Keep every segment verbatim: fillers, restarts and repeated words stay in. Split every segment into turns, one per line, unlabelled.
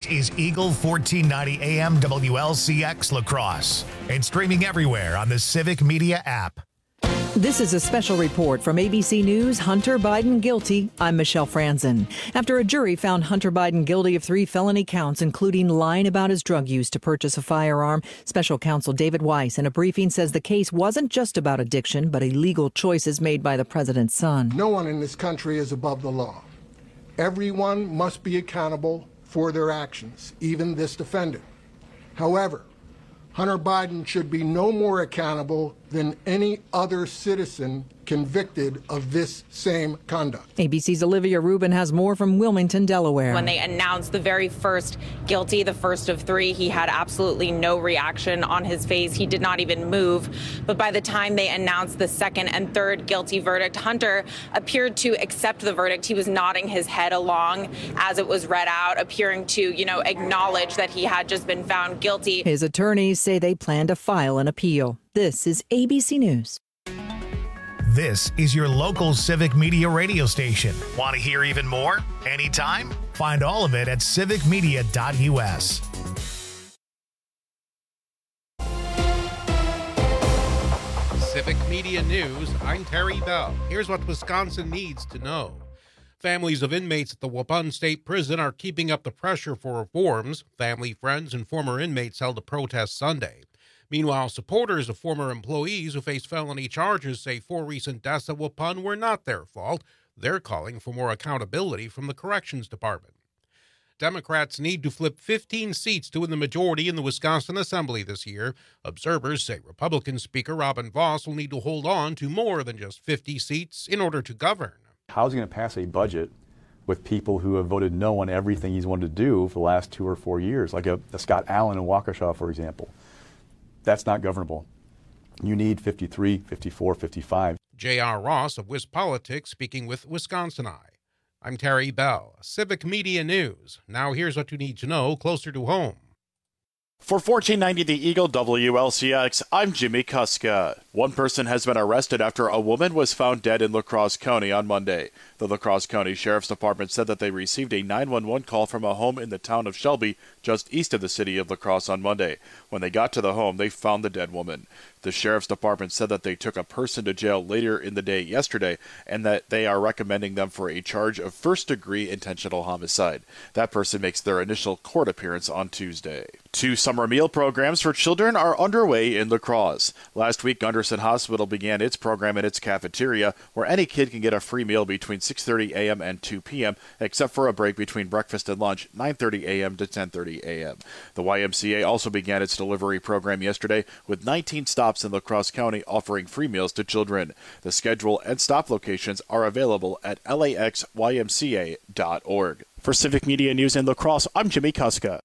is Eagle fourteen ninety A M W L C X La Crosse and streaming everywhere on the Civic Media app.
This is a special report from A B C News. Hunter Biden guilty. I'm Michelle Franzen. After a jury found Hunter Biden guilty of three felony counts, including lying about his drug use to purchase a firearm, special counsel David Weiss in a briefing says the case wasn't just about addiction, but illegal choices made by the president's son.
No one in this country is above the law. Everyone must be accountable for their actions, even this defendant. However, Hunter Biden should be no more accountable than any other citizen convicted of this same conduct.
A B C's Olivia Rubin has more from Wilmington, Delaware.
When they announced the very first guilty, the first of three, he had absolutely no reaction on his face. He did not even move. But by the time they announced the second and third guilty verdict, Hunter appeared to accept the verdict. He was nodding his head along as it was read out, appearing to, you know, acknowledge that he had just been found guilty.
His attorneys say they plan to file an appeal. This is A B C News.
This is your local Civic Media radio station. Want to hear even more? Anytime? Find all of it at civic media dot U S.
Civic Media News, I'm Terry Bell. Here's what Wisconsin needs to know. Families of inmates at the Waupun State Prison are keeping up the pressure for reforms. Family, friends, and former inmates held a protest Sunday. Meanwhile, supporters of former employees who face felony charges say four recent deaths at Waupun were not their fault. They're calling for more accountability from the Corrections Department. Democrats need to flip fifteen seats to win the majority in the Wisconsin Assembly this year. Observers say Republican Speaker Robin Vos will need to hold on to more than just fifty seats in order to govern.
How's he going to pass a budget with people who have voted no on everything he's wanted to do for the last two or four years, like a, a Scott Allen in Waukesha, for example? That's not governable. You need fifty-three, fifty-four, fifty-five.
J R. Ross of WisPolitics speaking with Wisconsin Eye. I'm Terry Bell, Civic Media News. Now here's what you need to know closer to home.
For fourteen ninety The Eagle W L C X, I'm Jimmy Kuska. One person has been arrested after a woman was found dead in La Crosse County on Monday. The La Crosse County Sheriff's Department said that they received a nine one one call from a home in the town of Shelby, just east of the city of La Crosse on Monday. When they got to the home, they found the dead woman. The Sheriff's Department said that they took a person to jail later in the day yesterday and that they are recommending them for a charge of first-degree intentional homicide. That person makes their initial court appearance on Tuesday. Two summer meal programs for children are underway in La Crosse. Last week, Gunderson Hospital began its program in its cafeteria, where any kid can get a free meal between six thirty a.m. and two p.m., except for a break between breakfast and lunch, nine thirty a.m. to ten thirty a.m. The Y M C A also began its delivery program yesterday, with nineteen stops in La Crosse County offering free meals to children. The schedule and stop locations are available at L A X Y M C A dot org. For Civic Media News in La Crosse, I'm Jimmy Kuska.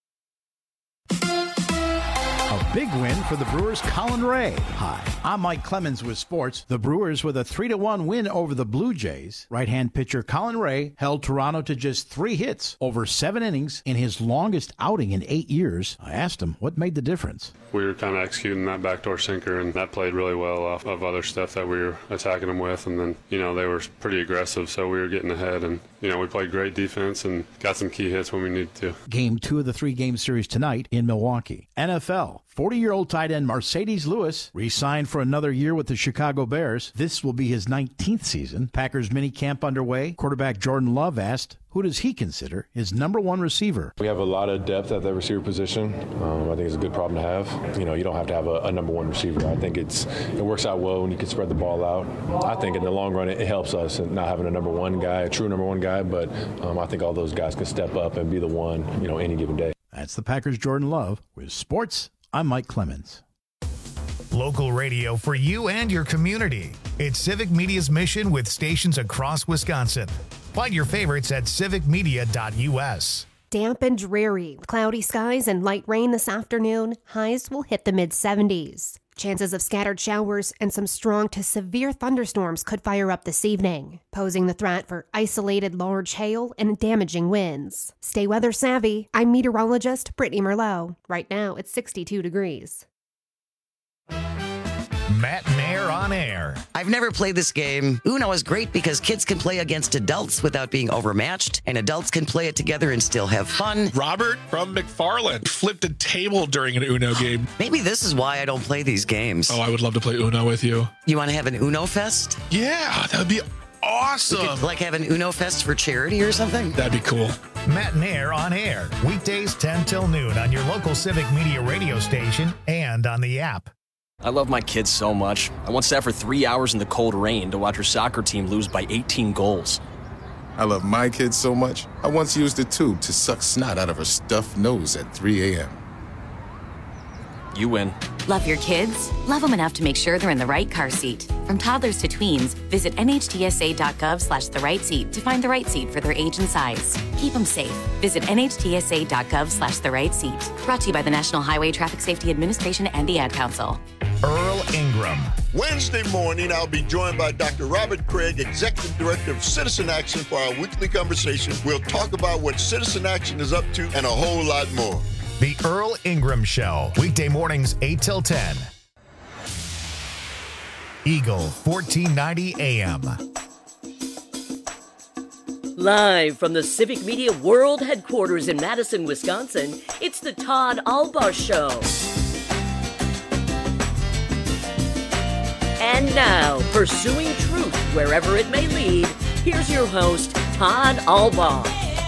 A big win for the Brewers' Colin Ray. Hi, I'm Mike Clemens with sports. The Brewers with a three to one win over the Blue Jays. Right-hand pitcher Colin Ray held Toronto to just three hits over seven innings in his longest outing in eight years. I asked him what made the difference.
We were kind of executing that backdoor sinker, and that played really well off of other stuff that we were attacking them with. And then, you know, they were pretty aggressive, so we were getting ahead. And, you know, we played great defense and got some key hits when we needed to.
Game two of the three-game series tonight in Milwaukee. N F L. forty-year-old tight end Mercedes Lewis re-signed for another year with the Chicago Bears. This will be his nineteenth season. Packers minicamp underway. Quarterback Jordan Love asked, who does he consider his number one receiver?
We have a lot of depth at the receiver position. Um, I think it's a good problem to have. You know, you don't have to have a, a number one receiver. I think it's it works out well when you can spread the ball out. I think in the long run it, it helps us in not having a number one guy, a true number one guy, but um, I think all those guys can step up and be the one, you know, any given day.
That's the Packers' Jordan Love. With sports, I'm Mike Clemens.
Local radio for you and your community. It's Civic Media's mission with stations across Wisconsin. Find your favorites at civic media dot U S.
Damp and dreary, cloudy skies and light rain this afternoon. Highs will hit the mid seventies. Chances of scattered showers and some strong to severe thunderstorms could fire up this evening, posing the threat for isolated large hail and damaging winds. Stay weather savvy. I'm meteorologist Brittany Merlot. Right now, it's sixty-two degrees.
Matt Mayer on Air.
I've never played this game. Uno is great because kids can play against adults without being overmatched, and adults can play it together and still have fun.
Robert from McFarland flipped a table during an Uno game.
Maybe this is why I don't play these games.
Oh, I would love to play Uno with you.
You want to have an Uno Fest?
Yeah, that would be awesome.
We could, like have an Uno Fest for charity or something?
That'd be cool.
Matt and Air on Air, weekdays ten till noon on your local Civic Media radio station and on the app.
I love my kids so much. I once sat for three hours in the cold rain to watch her soccer team lose by eighteen goals.
I love my kids so much, I once used a tube to suck snot out of her stuffed nose at three a.m.
You win.
Love your kids? Love them enough to make sure they're in the right car seat. From toddlers to tweens, visit N H T S A dot gov slash the right seat to find the right seat for their age and size. Keep them safe. Visit N H T S A dot gov slash the right seat. Brought to you by the National Highway Traffic Safety Administration and the Ad Council.
Earl Ingram.
Wednesday morning, I'll be joined by Doctor Robert Craig, Executive Director of Citizen Action, for our weekly conversation. We'll talk about what Citizen Action is up to and a whole lot more.
The Earl Ingram Show, weekday mornings eight till ten. Eagle fourteen ninety A M.
Live from the Civic Media World Headquarters in Madison, Wisconsin, it's the Todd Albaugh Show. And now, pursuing truth wherever it may lead, here's your host, Todd Albaugh.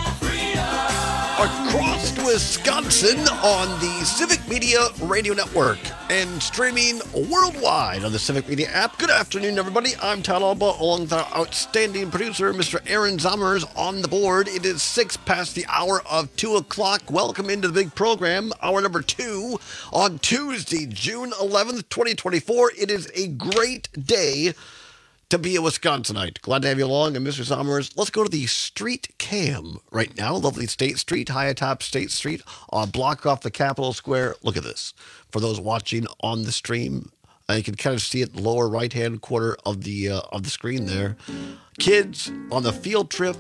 Across Wisconsin on the Civic Media Radio Network and streaming worldwide on the Civic Media app. Good afternoon, everybody. I'm Todd Albaugh, along with our outstanding producer, Mister Aaron Zommers, on the board. It is six past the hour of two o'clock. Welcome into the big program, hour number two, on Tuesday, June eleventh, twenty twenty-four. It is a great day to be a Wisconsinite. Glad to have you along. And Mister Sommers, let's go to the street cam right now. Lovely State Street, high atop State Street, a block off the Capitol Square. Look at this. For those watching on the stream, uh, you can kind of see it in the lower right-hand corner of the uh, of the screen there. Kids on the field trip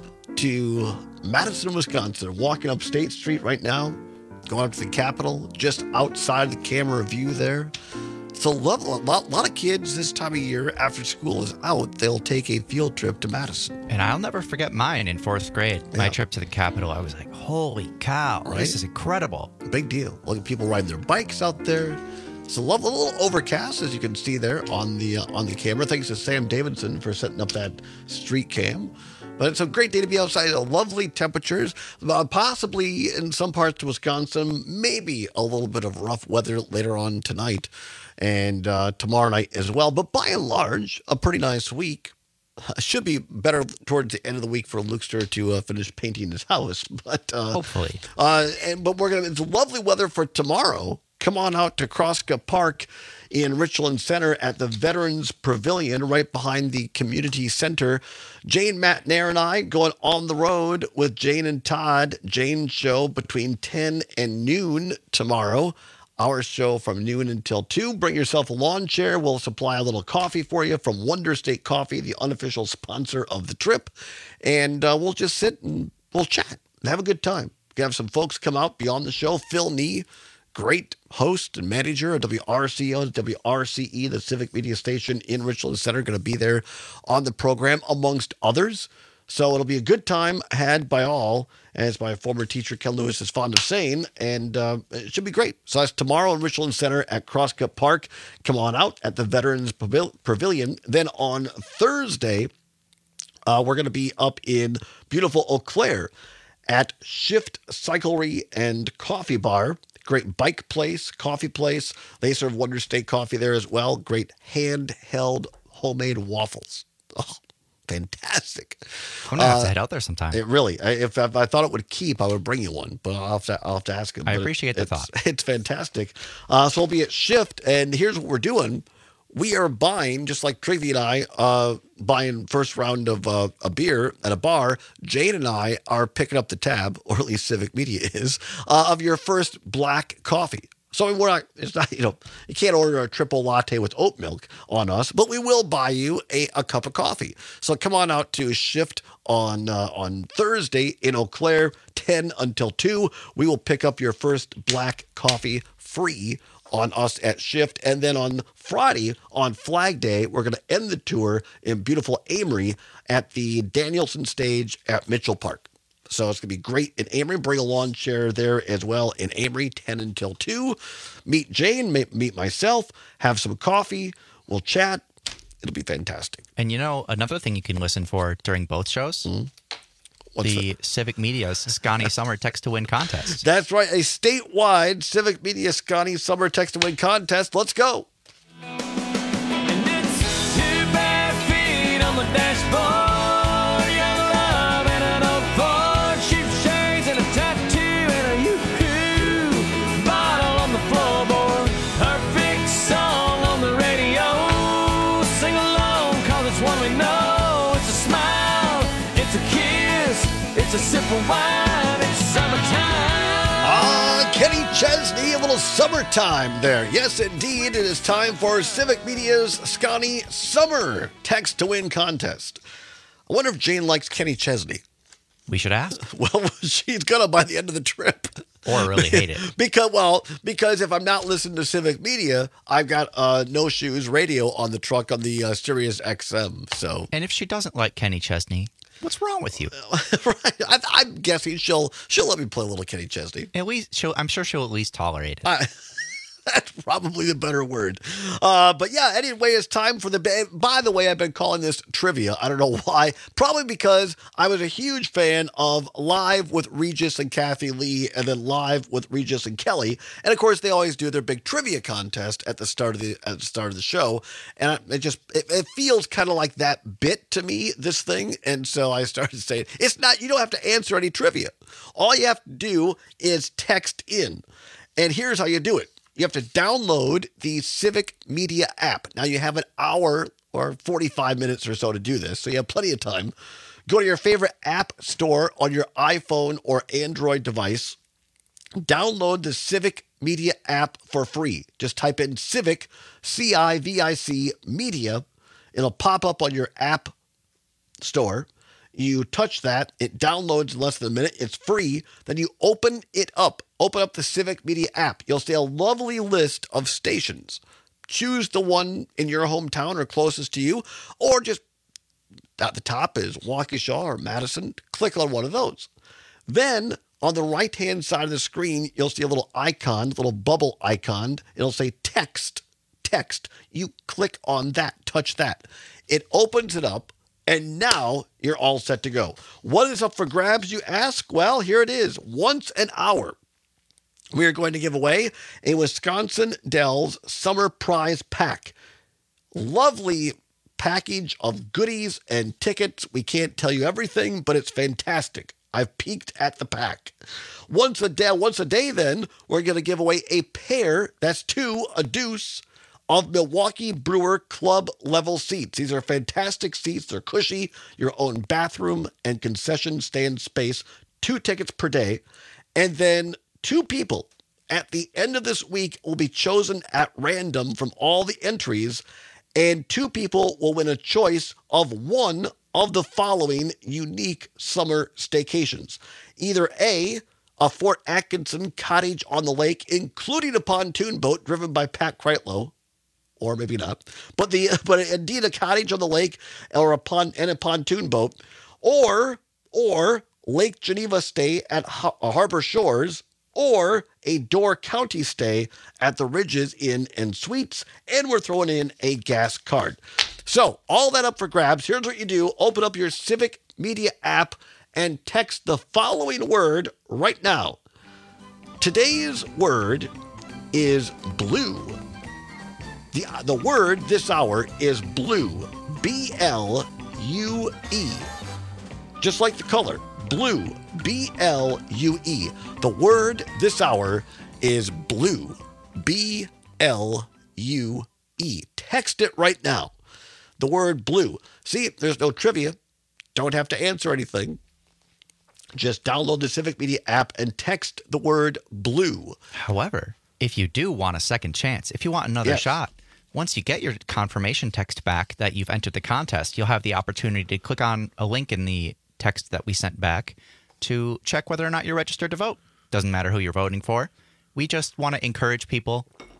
to Madison, Wisconsin, walking up State Street right now, going up to the Capitol, just outside the camera view there. So a lot, lot, lot of kids this time of year, after school is out, they'll take a field trip to Madison.
And I'll never forget mine in fourth grade. Yeah. My trip to the Capitol, I was like, holy cow, right? This is incredible.
Big deal. Look at people riding their bikes out there. It's a, lovely, a little overcast, as you can see there on the uh, on the camera. Thanks to Sam Davidson for setting up that street cam. But it's a great day to be outside. Lovely temperatures, uh, possibly in some parts of Wisconsin, maybe a little bit of rough weather later on tonight and uh, tomorrow night as well. But by and large, a pretty nice week. Uh, should be better towards the end of the week for Luxter to uh, finish painting his house. But uh,
hopefully.
Uh, and but we're gonna. It's lovely weather for tomorrow. Come on out to Kroska Park in Richland Center at the Veterans Pavilion right behind the community center. Jane, Matt, Nair, and I going on the road with Jane and Todd. Jane's show between ten and noon tomorrow. Our show from noon until two. Bring yourself a lawn chair. We'll supply a little coffee for you from Wonder State Coffee, the unofficial sponsor of the trip. And uh, we'll just sit and we'll chat and have a good time. We're going to have some folks come out beyond the show. Phil Nee, great host and manager of W R C O, W R C E, the Civic Media Station in Richland Center, going to be there on the program, amongst others. So it'll be a good time had by all, as my former teacher Ken Lewis is fond of saying, and uh, it should be great. So that's tomorrow in Richland Center at Kroska Park. Come on out at the Veterans Pavilion. Then on Thursday, uh, we're going to be up in beautiful Eau Claire at Shift Cyclery and Coffee Bar. Great bike place, coffee place. They serve Wonder State coffee there as well. Great handheld homemade waffles. Oh, fantastic.
I'm going to have uh, to head out there sometime.
It really, if, if I thought it would keep, I would bring you one, but I'll have to, I'll have to ask him.
I
but
appreciate
it,
the
it's,
thought.
It's fantastic. Uh, so we'll be at Shift, and here's what we're doing. We are buying, just like Trivy and I, uh, buying first round of uh, a beer at a bar. Jane and I are picking up the tab, or at least Civic Media is, uh, of your first black coffee. So we're not, it's not, you know, you can't order a triple latte with oat milk on us, but we will buy you a, a cup of coffee. So come on out to Shift on uh, on Thursday in Eau Claire, ten until two. We will pick up your first black coffee free on us at Shift. And then on Friday, on Flag Day, we're going to end the tour in beautiful Amory at the Danielson Stage at Mitchell Park. So it's going to be great in Amory. Bring a lawn chair there as well in Amory, ten until two. Meet Jane, meet myself, have some coffee. We'll chat. It'll be fantastic.
And you know, another thing you can listen for during both shows? Mm-hmm. The that? Civic Media's Scotty Summer Text to Win contest.
That's right. A statewide Civic Media Scotty Summer Text to Win contest. Let's go.
And it's two bare feet on the dashboard. It's a sip of wine, it's summertime.
Ah, Kenny Chesney, a little summertime there. Yes, indeed, it is time for Civic Media's Scotty Summer Text to Win contest. I wonder if Jane likes Kenny Chesney.
We should ask.
Well, she's gonna by the end of the trip.
Or really hate it.
because, well, because if I'm not listening to Civic Media, I've got uh, No Shoes Radio on the truck on the uh, Sirius X M. So,
and if she doesn't like Kenny Chesney, what's wrong with you?
Right. I, I'm guessing she'll she'll let me play a little Kenny Chesney.
At least she'll. I'm sure she'll at least tolerate it.
I, that's probably the better word. Uh, but yeah, anyway, it's time for the. By the way, I've been calling this trivia. I don't know why. Probably because I was a huge fan of Live with Regis and Kathy Lee, and then Live with Regis and Kelly. And of course, they always do their big trivia contest at the start of the at the start of the show. And it just it, it feels kind of like that bit to me, this thing. And so I started saying, it's not. You don't have to answer any trivia. All you have to do is text in. And here's how you do it. You have to download the Civic Media app. Now, you have an hour or forty-five minutes or so to do this, so you have plenty of time. Go to your favorite app store on your iPhone or Android device. Download the Civic Media app for free. Just type in Civic, C I V I C, Media. It'll pop up on your app store. You touch that, it downloads in less than a minute, it's free. Then you open it up. Open up the Civic Media app. You'll see a lovely list of stations. Choose the one in your hometown or closest to you, or just at the top is Waukesha or Madison. Click on one of those. Then on the right-hand side of the screen, you'll see a little icon, a little bubble icon. It'll say text, text. You click on that, touch that. It opens it up. And now you're all set to go. What is up for grabs, you ask? Well, here it is. Once an hour, we are going to give away a Wisconsin Dells Summer Prize Pack. Lovely package of goodies and tickets. We can't tell you everything, but it's fantastic. I've peeked at the pack. Once a day, once a day then, we're going to give away a pair, that's two, a deuce, of Milwaukee Brewer Club level seats. These are fantastic seats. They're cushy, your own bathroom and concession stand space, two tickets per day. And then two people at the end of this week will be chosen at random from all the entries, and two people will win a choice of one of the following unique summer staycations. Either A, a Fort Atkinson cottage on the lake, including a pontoon boat driven by Pat Kreitlow, or maybe not, but the but indeed a cottage on the lake or a pon and a pontoon boat, or or Lake Geneva stay at Har- Harbor Shores, or a Door County stay at the Ridges Inn and Suites, and we're throwing in a gas card. So all that up for grabs. Here's what you do: open up your Civic Media app and text the following word right now. Today's word is blue. The, the word this hour is blue, B L U E. Just like the color, blue, B L U E. The word this hour is blue, B L U E. Text it right now. The word blue. See, there's no trivia. Don't have to answer anything. Just download the Civic Media app and text the word blue.
However, if you do want a second chance, if you want another
Yes.
shot, once you get your confirmation text back that you've entered the contest, you'll have the opportunity to click on a link in the text that we sent back to check whether or not you're registered to vote. Doesn't matter who you're voting for. We just want to encourage people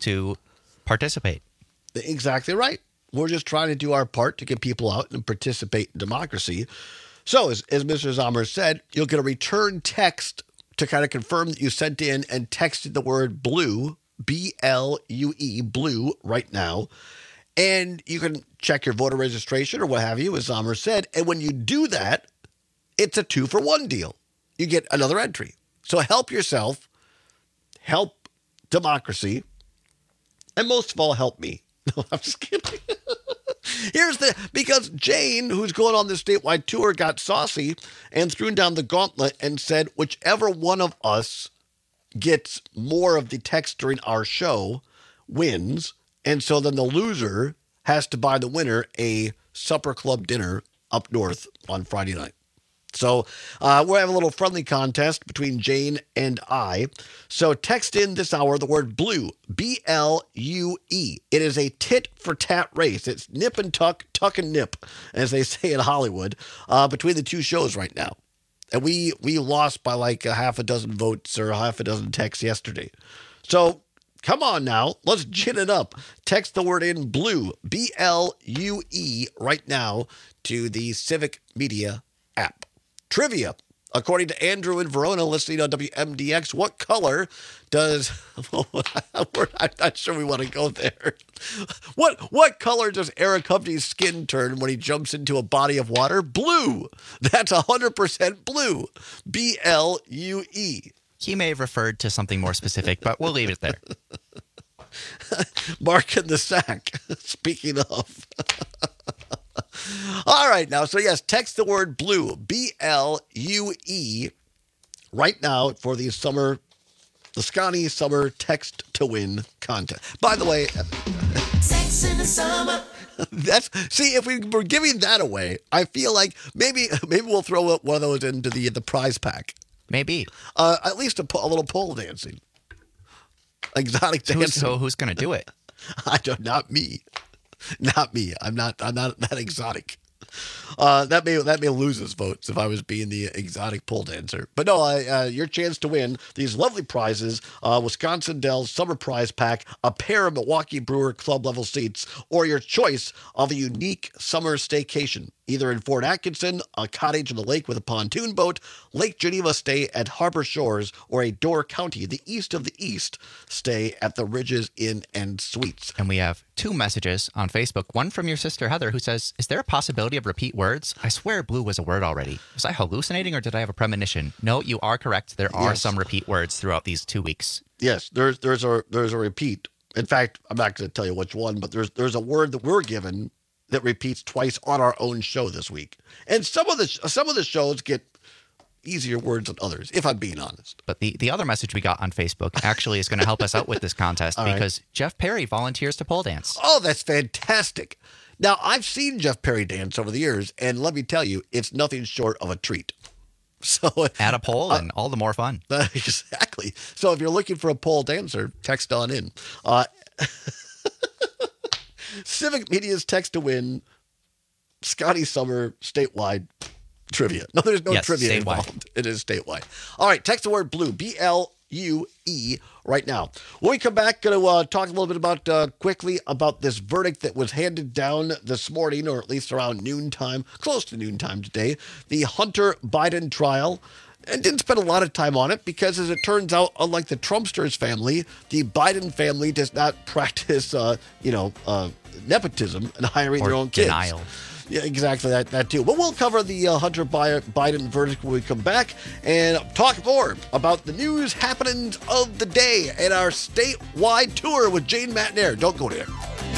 to participate.
Exactly right. We're just trying to do our part to get people out and participate in democracy. So, as, as Mister Zomer said, you'll get a return text to kind of confirm that you sent in and texted the word blue, B L U E, blue, right now. And you can check your voter registration or what have you, as Zomer said. And when you do that, it's a two for one deal. You get another entry. So help yourself, help democracy, and most of all, help me. No, I'm just kidding. Here's the, because Jane, who's going on this statewide tour, got saucy and threw down the gauntlet and said, whichever one of us gets more of the text during our show wins. And so then the loser has to buy the winner a supper club dinner up north on Friday night. So uh, we'll have a little friendly contest between Jane and I. So text in this hour the word blue, B L U E. It is a tit for tat race. It's nip and tuck, tuck and nip, as they say in Hollywood, uh, between the two shows right now. And we, we lost by like a half a dozen votes or a half a dozen texts yesterday. So come on now, let's gin it up. Text the word in blue, B L U E, right now to the Civic Media app. Trivia. According to Andrew in Verona, listening on W M D X, what color does... I'm not sure we want to go there. What what color does Eric Hovney's skin turn when he jumps into a body of water? Blue. That's one hundred percent blue. B L U E.
He may have referred to something more specific, but we'll leave it there.
Mark in the sack. Speaking of... All right, now, so yes, text the word blue, B L U E, right now for the summer, the Scotty Summer Text to Win contest. By the way,
Sex in the summer.
That's see, if we were giving that away, I feel like maybe maybe we'll throw one of those into the the prize pack.
Maybe
uh, at least a, a little pole dancing, exotic dancing.
Who's, so who's going to do it?
I don't. Not me. Not me. I'm not. I'm not that exotic. Uh, that may that may lose us votes if I was being the exotic pole dancer. But no, uh, uh, your chance to win these lovely prizes: uh, Wisconsin Dells Summer Prize Pack, a pair of Milwaukee Brewer Club level seats, or your choice of a unique summer staycation, either in Fort Atkinson, a cottage on the lake with a pontoon boat, Lake Geneva stay at Harbor Shores, or a Door County, the east of the east, stay at the Ridges Inn and Suites.
And we have two messages on Facebook. One from your sister Heather, who says, "Is there a possibility of repeat words? I swear blue was a word already. Was I hallucinating or did I have a premonition?" No, you are correct. There are
Yes.
some repeat words throughout these two weeks.
Yes, there's there's a there's a repeat. In fact, I'm not going to tell you which one, but there's there's a word that we're given that repeats twice on our own show this week. And some of the some of the shows get easier words than others, if I'm being honest.
But the, the other message we got on Facebook actually is going to help us out with this contest
All right.
because Jeff Perry volunteers to pole dance.
Oh, that's fantastic. Now, I've seen Jeff Perry dance over the years, and let me tell you, it's nothing short of a treat. So
add a pole
uh,
and all the more fun.
Exactly. So if you're looking for a pole dancer, text on in. Uh, Civic Media's text to win Scotty Summer statewide trivia. No, there's no
Yes,
trivia
statewide.
involved. It is statewide. All right, text the word blue, B L U E, right now. When we come back, going to uh, talk a little bit about uh, quickly about this verdict that was handed down this morning, or at least around noontime, close to noontime today, the Hunter Biden trial. And didn't spend a lot of time on it because, as it turns out, unlike the Trumpsters family, the Biden family does not practice, uh, you know, uh, nepotism and hiring
Or
their own kids.
denial.
Yeah, exactly that, that too. But we'll cover the uh, Hunter Bi- Biden verdict when we come back and talk more about the news happenings of the day and our statewide tour with Jane Matnair. Don't go there.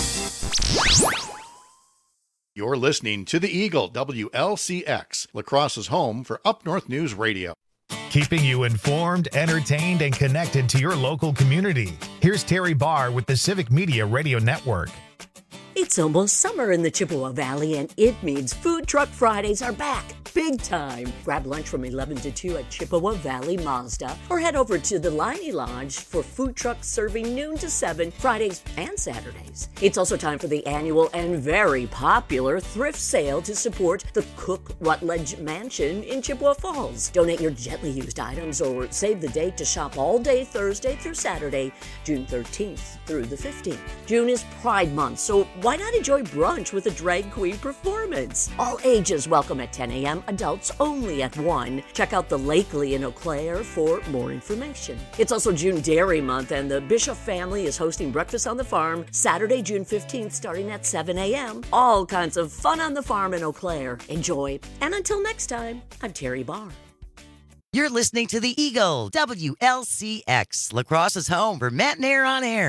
You're listening to the Eagle, W L C X, La Crosse's home for Up North News Radio.
Keeping you informed, entertained, and connected to your local community. Here's Terry Barr with the Civic Media Radio Network.
It's almost summer in the Chippewa Valley, and it means food
Food Truck Fridays are back. Big time. Grab lunch from eleven to two at Chippewa Valley Mazda or head over to the Liney Lodge for food trucks serving noon to seven Fridays and Saturdays. It's also time for the annual and very popular thrift sale to support the Cook Rutledge Mansion in Chippewa Falls. Donate your gently used items or save the date to shop all day Thursday through Saturday, June thirteenth through the fifteenth. June is Pride Month, so why not enjoy brunch with a drag queen performance? All ages welcome at ten a.m., adults only at one. Check out the Lakely in Eau Claire for more information. It's also June Dairy Month, and the Bishop family is hosting Breakfast on the Farm Saturday, June fifteenth, starting at seven a.m. All kinds of fun on the farm in Eau Claire. Enjoy. And until next time, I'm Terry Barr.
You're listening to The Eagle, W L C X, La Crosse's home for Matt and Air on Air.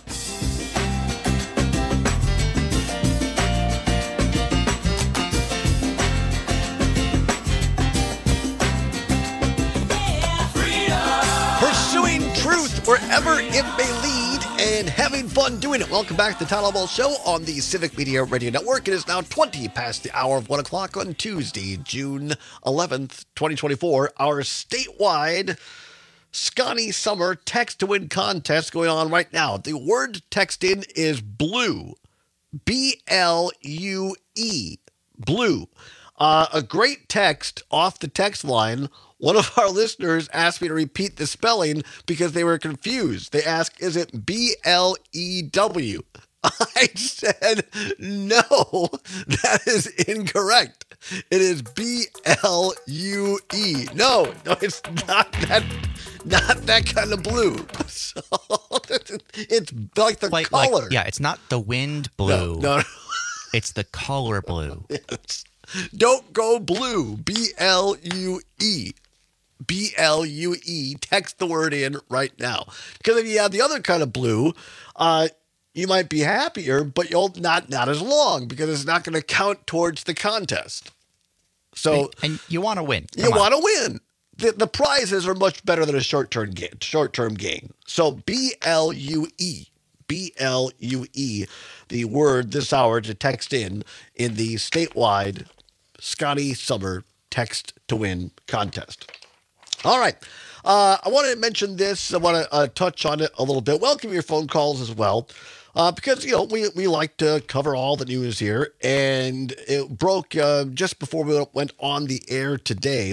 Pursuing truth wherever it may lead and having fun doing it. Welcome back to the Todd Ball Show on the Civic Media Radio Network. It is now twenty past the hour of one o'clock on Tuesday, June eleventh, twenty twenty-four. Our statewide Scotty Summer Text to Win contest going on right now. The word text in is blue. B L U E. Blue. Uh, a great text off the text line. One of our listeners asked me to repeat the spelling because they were confused. They asked, is it B L E W? I said, no, that is incorrect. It is B L U E. No, no, it's not that, not that kind of blue. So it's like the
like,
color.
Like, yeah, it's not the wind blue.
No, no, no.
It's the color blue.
Yes. Don't go blue. B L U E. B L U E. Text the word in right now. Because if you have the other kind of blue, uh, you might be happier, but you'll not not as long because it's not going to count towards the contest. So
and, and you want to win. Come
you
on.
want to win. The, the prizes are much better than a short-term gain. Short-term gain. So B L U E. B L U E. The word this hour to text in in the statewide Scotty Summer Text to Win contest. All right. Uh, I want to mention this. I want to uh, touch on it a little bit. Welcome your phone calls as well. Uh, because, you know, we, we like to cover all the news here. And it broke uh, just before we went on the air today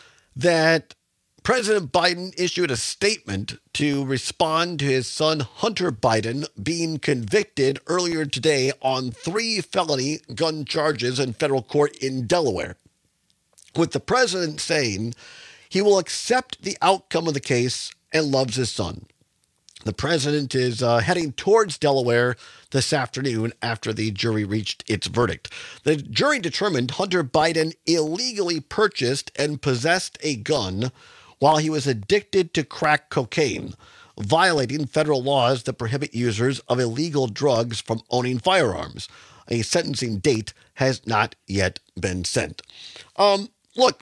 that President Biden issued a statement to respond to his son Hunter Biden being convicted earlier today on three felony gun charges in federal court in Delaware, with the president saying he will accept the outcome of the case and loves his son. The president is uh, heading towards Delaware this afternoon after the jury reached its verdict. The jury determined Hunter Biden illegally purchased and possessed a gun while he was addicted to crack cocaine, violating federal laws that prohibit users of illegal drugs from owning firearms. A sentencing date has not yet been set. Um, look,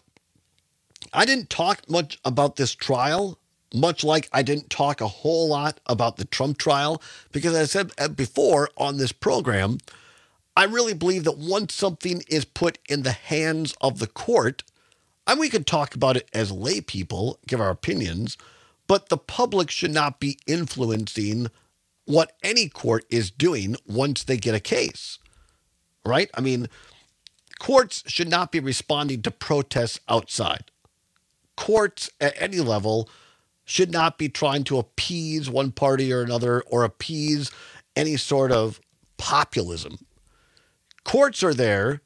I didn't talk much about this trial, much like I didn't talk a whole lot about the Trump trial, because as I said before on this program, I really believe that once something is put in the hands of the court, and we could talk about it as lay people, give our opinions, but the public should not be influencing what any court is doing once they get a case, right? I mean, courts should not be responding to protests outside. Courts at any level should not be trying to appease one party or another or appease any sort of populism. Courts are there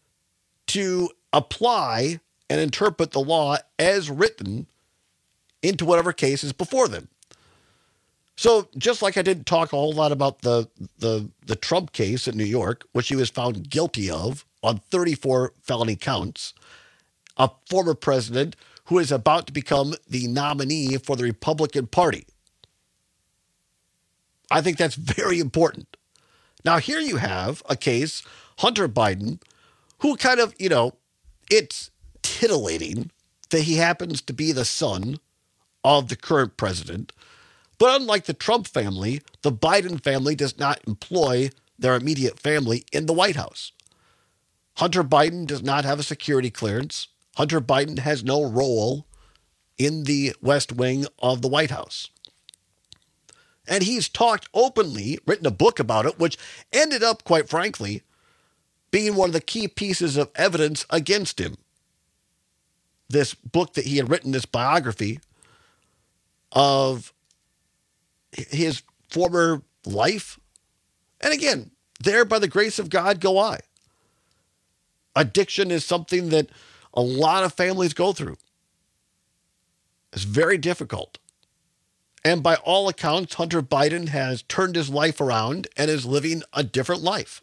to apply and interpret the law as written into whatever case is before them. So just like I didn't talk a whole lot about the, the, the Trump case in New York, which he was found guilty of on thirty-four felony counts, a former president who is about to become the nominee for the Republican Party. I think that's very important. Now, here you have a case, Hunter Biden, who kind of, you know, it's titillating that he happens to be the son of the current president. But unlike the Trump family, the Biden family does not employ their immediate family in the White House. Hunter Biden does not have a security clearance. Hunter Biden has no role in the West Wing of the White House. And he's talked openly, written a book about it, which ended up, quite frankly, being one of the key pieces of evidence against him. This book that he had written, this biography of his former life. And again, there by the grace of God go I. Addiction is something that a lot of families go through. It's very difficult. And by all accounts, Hunter Biden has turned his life around and is living a different life.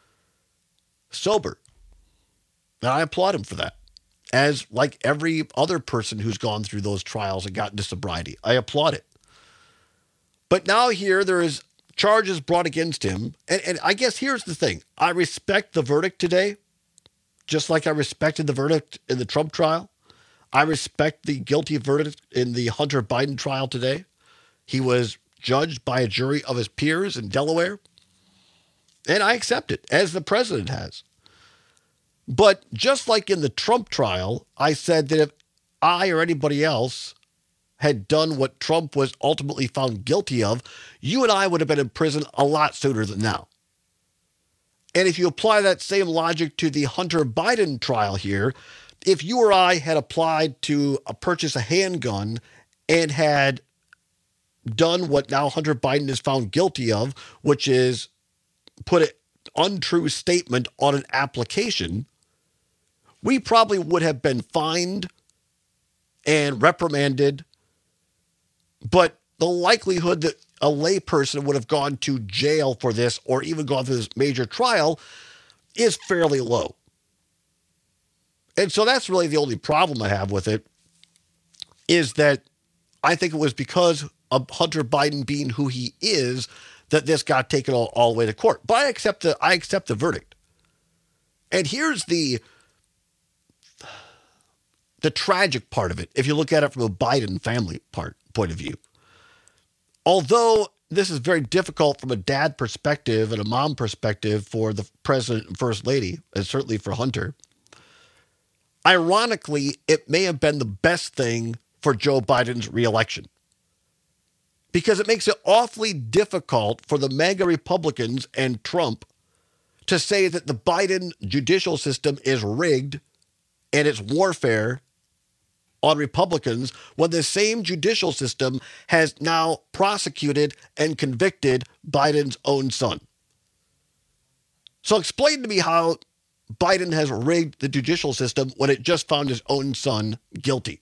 Sober. And I applaud him for that. As like every other person who's gone through those trials and gotten to sobriety. I applaud it. But now here there is charges brought against him. And, and I guess here's the thing. I respect the verdict today, just like I respected the verdict in the Trump trial. I respect the guilty verdict in the Hunter Biden trial today. He was judged by a jury of his peers in Delaware. And I accept it, as the president has. But just like in the Trump trial, I said that if I or anybody else had done what Trump was ultimately found guilty of, you and I would have been in prison a lot sooner than now. And if you apply that same logic to the Hunter Biden trial here, if you or I had applied to uh, purchase a handgun and had done what now Hunter Biden is found guilty of, which is put an untrue statement on an application, we probably would have been fined and reprimanded. But the likelihood that a layperson would have gone to jail for this or even gone through this major trial is fairly low. And so that's really the only problem I have with it, is that I think it was because of Hunter Biden being who he is that this got taken all, all the way to court. But I accept the I accept the verdict. And here's the the tragic part of it, if you look at it from a Biden family part point of view. Although this is very difficult from a dad perspective and a mom perspective for the president and first lady, and certainly for Hunter, ironically, it may have been the best thing for Joe Biden's reelection. Because it makes it awfully difficult for the MAGA Republicans and Trump to say that the Biden judicial system is rigged and it's warfare on Republicans when the same judicial system has now prosecuted and convicted Biden's own son. So explain to me how Biden has rigged the judicial system when it just found his own son guilty.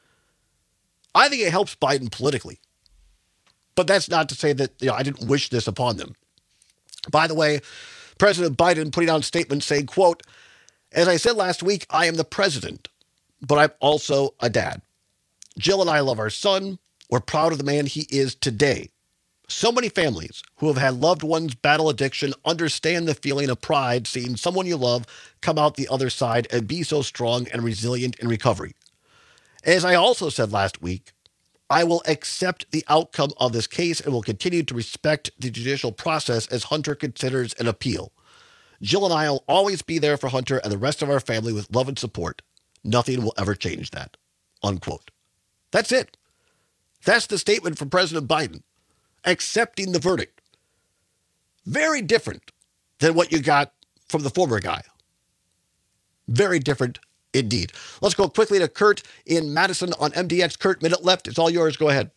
I think it helps Biden politically. But that's not to say that, you know, I didn't wish this upon them. By the way, President Biden putting out a statement saying, quote, "As I said last week, I am the president, but I'm also a dad. Jill and I love our son. We're proud of the man he is today. So many families who have had loved ones battle addiction understand the feeling of pride seeing someone you love come out the other side and be so strong and resilient in recovery. As I also said last week, I will accept the outcome of this case and will continue to respect the judicial process as Hunter considers an appeal. Jill and I will always be there for Hunter and the rest of our family with love and support. Nothing will ever change that." Unquote. That's it. That's the statement from President Biden, accepting the verdict. Very different than what you got from the former guy. Very different indeed. Let's go quickly to Kurt in Madison on M D X. Kurt, minute left. It's all yours. Go ahead.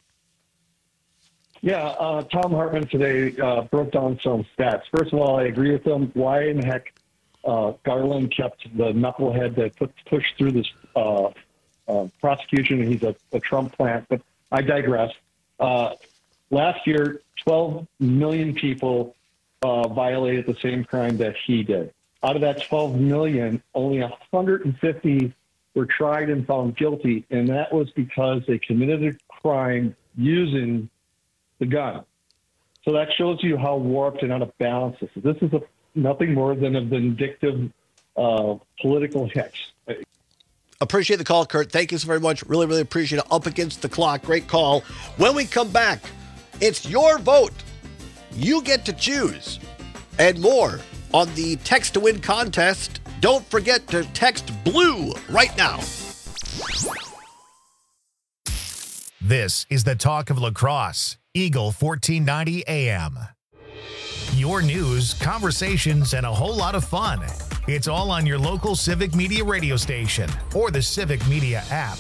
Yeah, uh, Tom Hartman today uh, broke down some stats. First of all, I agree with him. Why in the heck uh, Garland kept the knucklehead that put, pushed through this uh, uh, prosecution? He's a, a Trump plant, but I digress. Uh, last year, twelve million people uh, violated the same crime that he did. Out of that twelve million, only one hundred fifty were tried and found guilty, and that was because they committed a crime using the gun. So that shows you how warped and out of balance this is. This is a, nothing more than a vindictive uh, political hex.
Appreciate the call, Kurt. Thank you so very much. Really, really appreciate it. Up against the clock. Great call. When we come back, it's your vote. You get to choose. And more on the Text to Win contest Don't forget to text BLUE right now.
This is the talk of La Crosse, Eagle fourteen ninety A M. Your news, conversations, and a whole lot of fun. It's all on your local Civic Media radio station or the Civic Media app.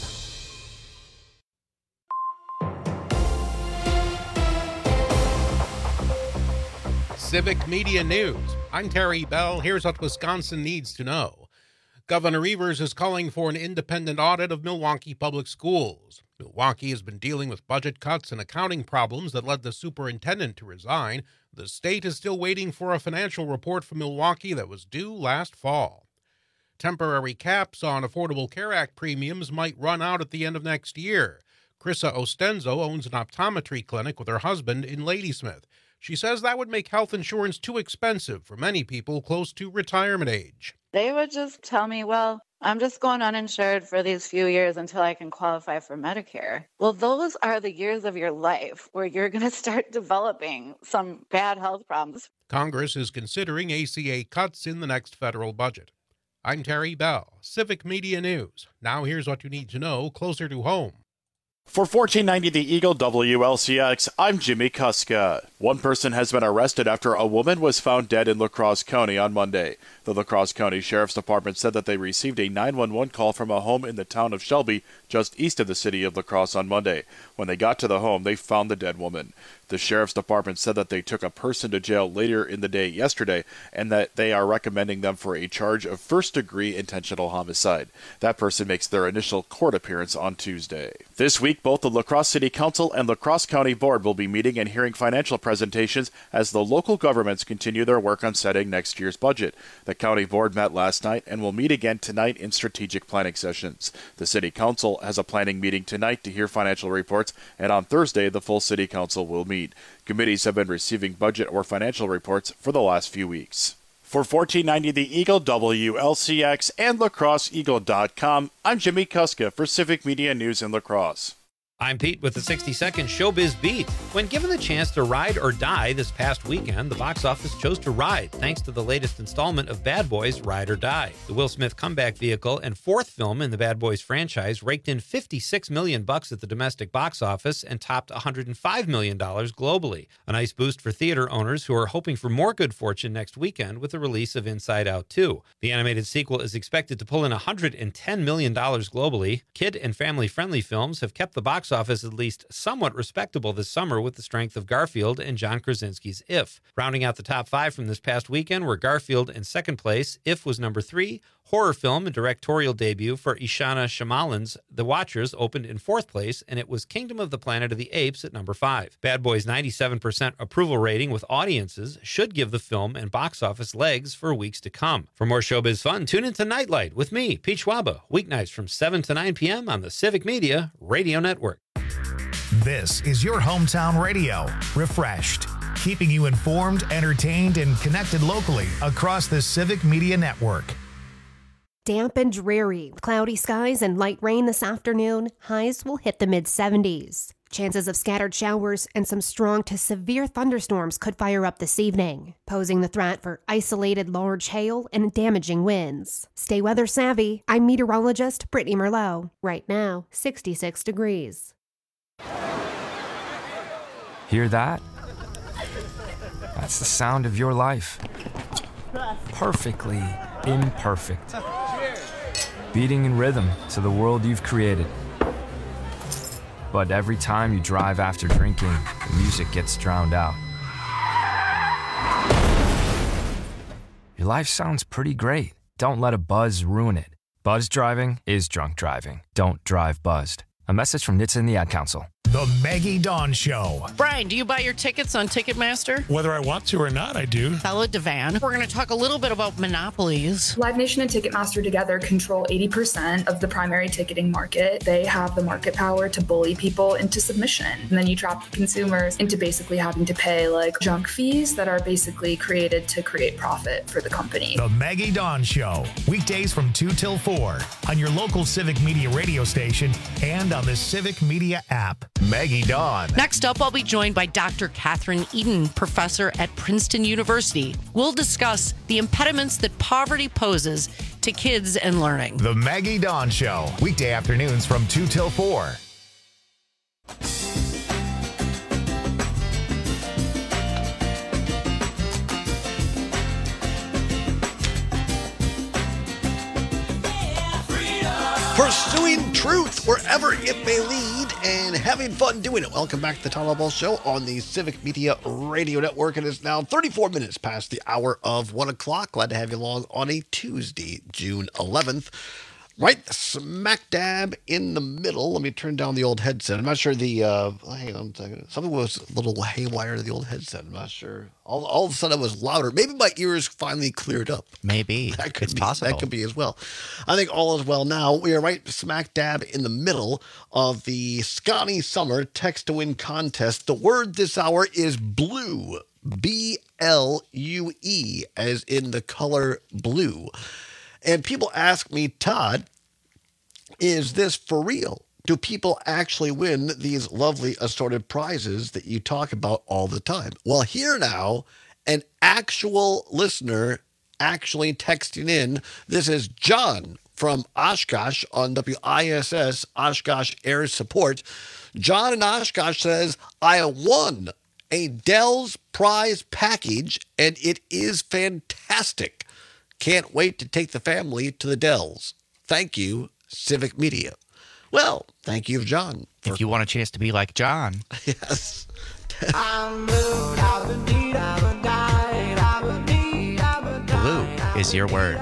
Civic Media News. I'm Terry Bell. Here's what Wisconsin needs to know. Governor Evers is calling for an independent audit of Milwaukee Public Schools. Milwaukee has been dealing with budget cuts and accounting problems that led the superintendent to resign. The state is still waiting for a financial report from Milwaukee that was due last fall. Temporary caps on Affordable Care Act premiums might run out at the end of next year. Krissa Ostenzo owns an optometry clinic with her husband in Ladysmith. She says that would make health insurance too expensive for many people close to retirement age.
They would just tell me, well, I'm just going uninsured for these few years until I can qualify for Medicare. Well, those are the years of your life where you're going to start developing some bad health problems.
Congress is considering A C A cuts in the next federal budget. I'm Terry Bell, Civic Media News. Now here's what you need to know closer to home.
For fourteen ninety The Eagle W L C X, I'm Jimmy Kuska. One person has been arrested after a woman was found dead in La Crosse County on Monday. The La Crosse County Sheriff's Department said that they received a nine one one call from a home in the town of Shelby, just east of the city of La Crosse on Monday. When they got to the home, they found the dead woman. The Sheriff's Department said that they took a person to jail later in the day yesterday and that they are recommending them for a charge of first-degree intentional homicide. That person makes their initial court appearance on Tuesday. This week, both the La Crosse City Council and La Crosse County Board will be meeting and hearing financial presentations as the local governments continue their work on setting next year's budget. The County Board met last night and will meet again tonight in strategic planning sessions. The City Council has a planning meeting tonight to hear financial reports, and on Thursday, the full City Council will meet. Committees have been receiving budget or financial reports for the last few weeks. For fourteen ninety The Eagle, W L C X, and La Crosse Eagle dot com, I'm Jimmy Kuska for Civic Media News in La Crosse.
I'm Pete with the sixty second Showbiz Beat. When given the chance to ride or die this past weekend, the box office chose to ride, thanks to the latest installment of Bad Boys Ride or Die. The Will Smith comeback vehicle and fourth film in the Bad Boys franchise raked in fifty-six million bucks at the domestic box office and topped one hundred five million dollars globally. A nice boost for theater owners who are hoping for more good fortune next weekend with the release of Inside Out two. The animated sequel is expected to pull in one hundred ten million dollars globally. Kid and family-friendly films have kept the box office at least somewhat respectable this summer with the strength of Garfield and John Krasinski's If. Rounding out the top five from this past weekend were Garfield in second place, If was number three, horror film and directorial debut for Ishana Shyamalan's The Watchers opened in fourth place, and it was Kingdom of the Planet of the Apes at number five. Bad Boys' ninety-seven percent approval rating with audiences should give the film and box office legs for weeks to come. For more showbiz fun, tune into Nightlight with me, Pete Schwaba, weeknights from seven to nine p.m. on the Civic Media Radio Network.
This is your hometown radio, refreshed, keeping you informed, entertained, and connected locally across the Civic Media Network.
Damp and dreary, cloudy skies and light rain this afternoon. Highs will hit the mid seventies. Chances of scattered showers and some strong to severe thunderstorms could fire up this evening, posing the threat for isolated large hail and damaging winds. Stay weather savvy. I'm meteorologist Brittany Merlot. Right now, sixty-six degrees.
Hear that? That's the sound of your life. Perfectly imperfect. Beating in rhythm to the world you've created. But every time you drive after drinking, the music gets drowned out. Your life sounds pretty great. Don't let a buzz ruin it. Buzz driving is drunk driving. Don't drive buzzed. A message from N H T S A and the Ad Council.
The Maggie Dawn Show.
Brian, do you buy your tickets on Ticketmaster?
Whether I want to or not, I do.
Bella Devan. We're going to talk a little bit about monopolies.
Live Nation and Ticketmaster together control eighty percent of the primary ticketing market. They have the market power to bully people into submission. And then you trap consumers into basically having to pay like junk fees that are basically created to create profit for the company.
The Maggie Dawn Show. Weekdays from two till four on your local Civic Media radio station and on the Civic Media app. Maggie Dawn.
Next up, I'll be joined by Doctor Catherine Eden, professor at Princeton University. We'll discuss the impediments that poverty poses to kids and learning.
The Maggie Dawn Show, weekday afternoons from two till four.
Pursuing truth wherever it may lead and having fun doing it. Welcome back to the Tom Ball Show on the Civic Media Radio Network. It is now thirty-four minutes past the hour of one o'clock. Glad to have you along on a Tuesday, June eleventh. Right smack dab in the middle. Let me turn down the old headset. I'm not sure the, uh, hang on a second. Something was a little haywire to the old headset. I'm not sure. All, all of a sudden it was louder. Maybe my ears finally cleared up.
Maybe.
That could
it's
be,
possible.
That could be as well. I think all is well now. We are right smack dab in the middle of the Scotty Summer Text to Win contest. The word this hour is blue. B L U E, as in the color blue. And people ask me, Todd, is this for real? Do people actually win these lovely assorted prizes that you talk about all the time? Well, here now, an actual listener actually texting in. This is John from Oshkosh on W I S S, Oshkosh Air Support. John in Oshkosh says, I won a Dell's prize package, and it is fantastic. Can't wait to take the family to the Dells. Thank you, Civic Media. Well, thank you, John.
For- if you want a chance to be like John.
Yes.
Blue is your word.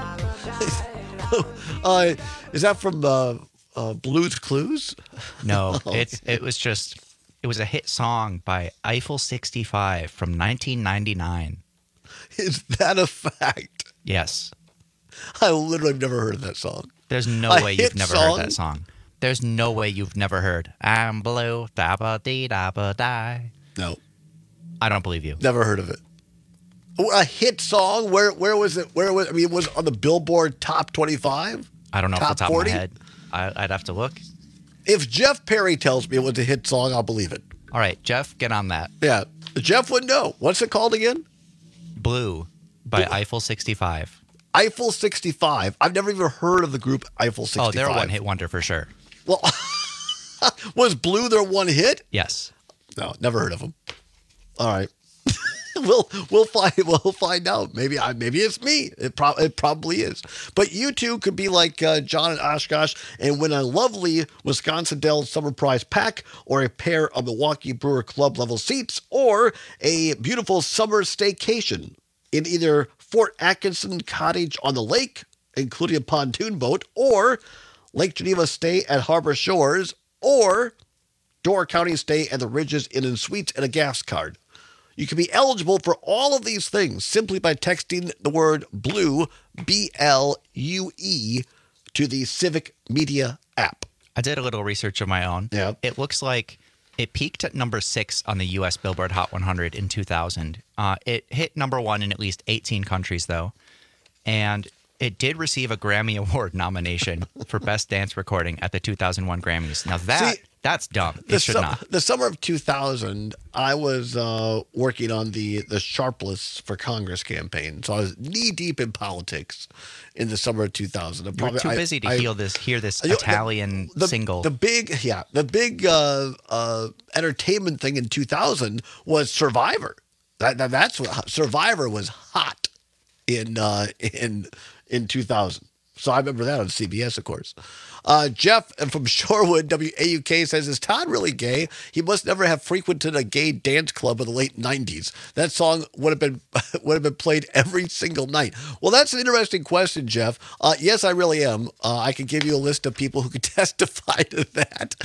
uh, is that from uh, uh, Blue's Clues?
No,
oh.
it's it was just, it was a hit song by Eiffel sixty-five from nineteen ninety-nine.
Is that a fact?
Yes.
I literally have never heard of that song.
There's no
a
way you've never
song?
heard that song. There's no way you've never heard I'm blue, da ba dee da ba die.
No.
I don't believe you.
Never heard of it. A hit song? Where where was it? Where was I mean, was it on the Billboard Top twenty-five?
I don't know
top
off the top
forty?
of my head. I, I'd have to look.
If Jeff Perry tells me it was a hit song, I'll believe it.
All right, Jeff, get on that.
Yeah. Jeff would know. What's it called again?
Blue by Blue. Eiffel sixty-five.
Eiffel sixty-five. I've never even heard of the group Eiffel sixty-five.
Oh, they're a one-hit wonder for sure.
Well, was Blue their one hit?
Yes.
No, never heard of them. All right. we'll we'll find we'll find out. Maybe I maybe it's me. It, pro- it probably is. But you two could be like uh, John and Oshkosh and win a lovely Wisconsin Dells Summer Prize pack, or a pair of Milwaukee Brewer Club level seats, or a beautiful summer staycation in either Fort Atkinson Cottage on the lake, including a pontoon boat, or Lake Geneva stay at Harbor Shores, or Door County stay at the Ridges Inn and Suites and a gas card. You can be eligible for all of these things simply by texting the word BLUE, B L U E, to the Civic Media app.
I did a little research of my own.
Yeah.
It looks like it peaked at number six on the U S Billboard Hot one hundred in two thousand. Uh, it hit number one in at least eighteen countries, though. And it did receive a Grammy Award nomination for Best Dance Recording at the two thousand one Grammys. Now, that... See, that's dumb. It should
su-
not.
The summer of two thousand, I was uh, working on the, the Sharpless for Congress campaign. So I was knee deep in politics in the summer of two thousand.
You're too busy to I, hear this, hear this
I,
Italian
the, the,
single.
The big, yeah, the big uh, uh, entertainment thing in two thousand was Survivor. That, that that's what Survivor was hot in uh, in in two thousand. So I remember that on C B S, of course. Uh, Jeff from Shorewood, W A U K, says, is Todd really gay? He must never have frequented a gay dance club in the late nineties. That song would have been would have been played every single night. Well, that's an interesting question, Jeff. Uh, yes, I really am. Uh, I can give you a list of people who could testify to that.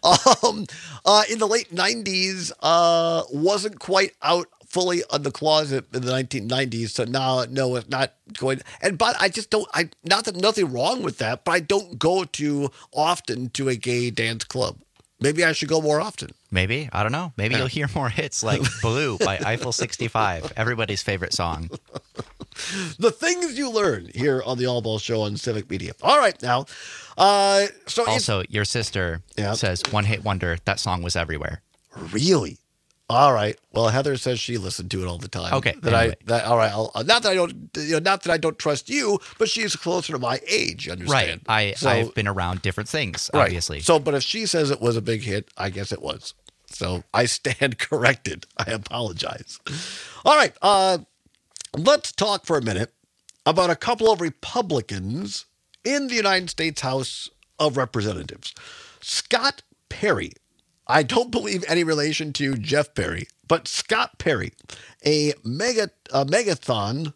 Um, uh, in the late nineties, uh, wasn't quite out fully on the closet in the nineteen nineties, so now no, it's not going. And but I just don't. I not that nothing wrong with that, but I don't go to often to a gay dance club. Maybe I should go more often.
Maybe I don't know. Maybe yeah. You'll hear more hits like "Blue" by Eiffel sixty-five, everybody's favorite song.
The things you learn here on the All Ball Show on Civic Media. All right, now. Uh, so
also, your sister
yeah.
says One Hit Wonder, that song was everywhere.
Really? All right. Well, Heather says she listened to it all the time.
Okay.
That
anyway.
I that all right. I'll, not that I don't you know, not that I don't trust you, but she's closer to my age. You understand?
Right. I
So-
I've been around different things,
Right.
obviously.
So, but if she says it was a big hit, I guess it was. So I stand corrected. I apologize. All right. Uh, let's talk for a minute about a couple of Republicans in the United States House of Representatives. Scott Perry. I don't believe any relation to Jeff Perry, but Scott Perry, a mega a megathon,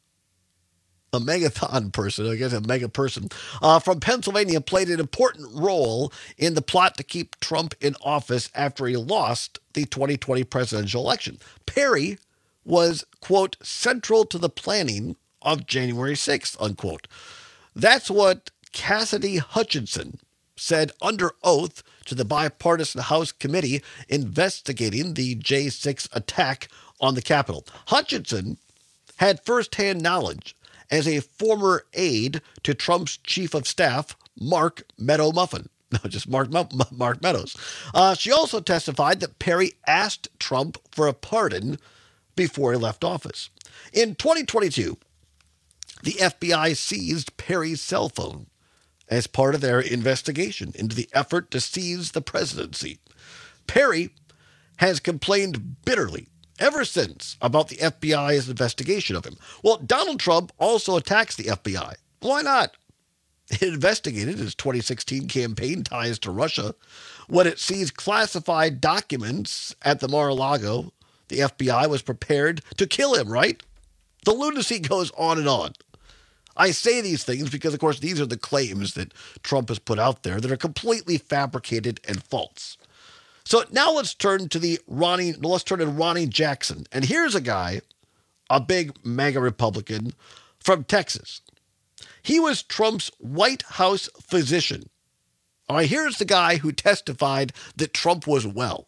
a megathon person, I guess a mega person, uh, from Pennsylvania played an important role in the plot to keep Trump in office after he lost the twenty twenty presidential election. Perry was, quote, central to the planning of January sixth, unquote. That's what Cassidy Hutchinson said under oath to the bipartisan House committee investigating the J six attack on the Capitol. Hutchinson had firsthand knowledge as a former aide to Trump's chief of staff, Mark Meadow Muffin. No, just Mark, Mark Meadows. Uh, she also testified that Perry asked Trump for a pardon before he left office. In twenty twenty-two, the F B I seized Perry's cell phone as part of their investigation into the effort to seize the presidency. Perry has complained bitterly ever since about the F B I's investigation of him. Well, Donald Trump also attacks the F B I. Why not? It investigated his twenty sixteen campaign ties to Russia. When it seized classified documents at the Mar-a-Lago, the F B I was prepared to kill him, right? The lunacy goes on and on. I say these things because, of course, these are the claims that Trump has put out there that are completely fabricated and false. So now let's turn to the Ronnie, let's turn to Ronnie Jackson. And here's a guy, a big MAGA Republican from Texas. He was Trump's White House physician. All right, here's the guy who testified that Trump was well.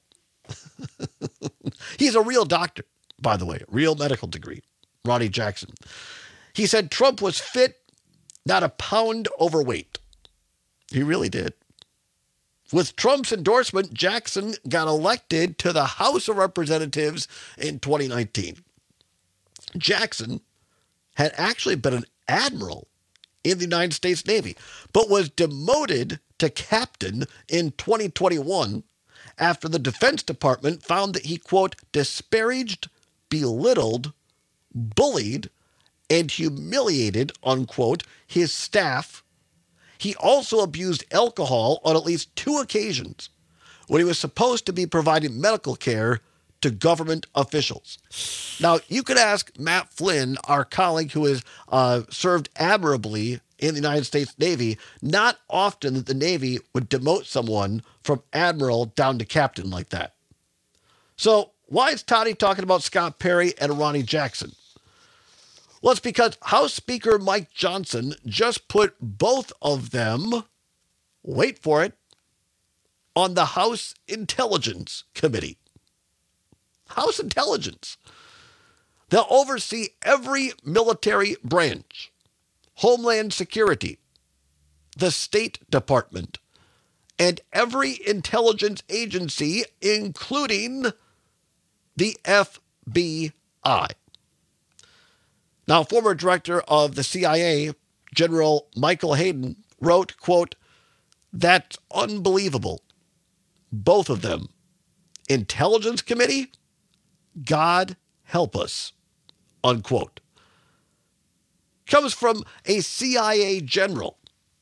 He's a real doctor, by the way, real medical degree, Ronnie Jackson. He said Trump was fit, not a pound overweight. He really did. With Trump's endorsement, Jackson got elected to the House of Representatives in twenty nineteen. Jackson had actually been an admiral in the United States Navy, but was demoted to captain in twenty twenty-one after the Defense Department found that he, quote, disparaged, belittled, bullied, and humiliated, unquote, his staff. He also abused alcohol on at least two occasions when he was supposed to be providing medical care to government officials. Now, you could ask Matt Flynn, our colleague who has uh, served admirably in the United States Navy, not often that the Navy would demote someone from admiral down to captain like that. So why is Toddy talking about Scott Perry and Ronnie Jackson? Well, it's because House Speaker Mike Johnson just put both of them, wait for it, on the House Intelligence Committee. House Intelligence. They'll oversee every military branch, Homeland Security, the State Department, and every intelligence agency, including the F B I. Now, former director of the C I A, General Michael Hayden, wrote, quote, that's unbelievable. Both of them. Intelligence Committee? God help us, unquote. Comes from a C I A general.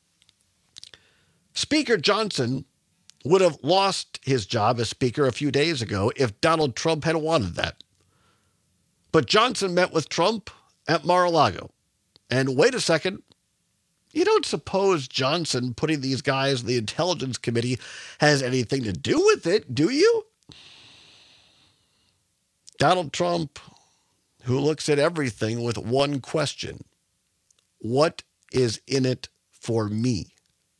Speaker Johnson would have lost his job as Speaker a few days ago if Donald Trump had wanted that. But Johnson met with Trump at Mar-a-Lago. And wait a second, you don't suppose Johnson putting these guys in the Intelligence Committee has anything to do with it, do you? Donald Trump, who looks at everything with one question: what is in it for me?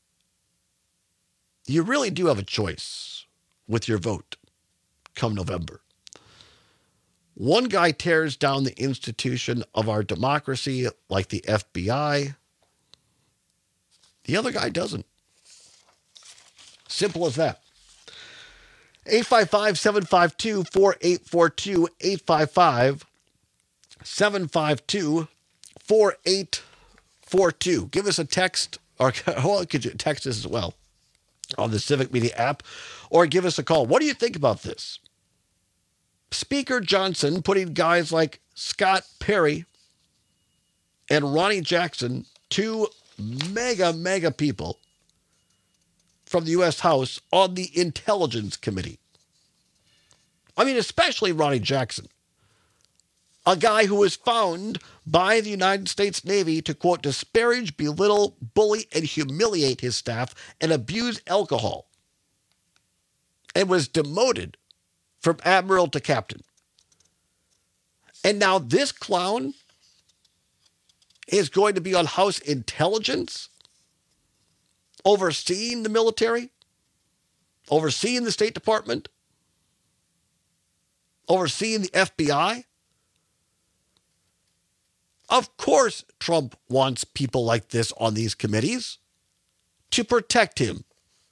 You really do have a choice with your vote come November. One guy tears down the institution of our democracy like the F B I. The other guy doesn't. Simple as that. eight five five, seven five two, four eight four two, eight five five, seven five two, four eight four two. Give us a text, or well, could you text us as well on the Civic Media app, or give us a call. What do you think about this? Speaker Johnson putting guys like Scott Perry and Ronnie Jackson, two mega, mega people from the U S House, on the Intelligence Committee. I mean, especially Ronnie Jackson, a guy who was found by the United States Navy to, quote, disparage, belittle, bully, and humiliate his staff and abuse alcohol, and was demoted from admiral to captain. And now this clown is going to be on House Intelligence, overseeing the military, overseeing the State Department, overseeing the F B I. Of course, Trump wants people like this on these committees to protect him.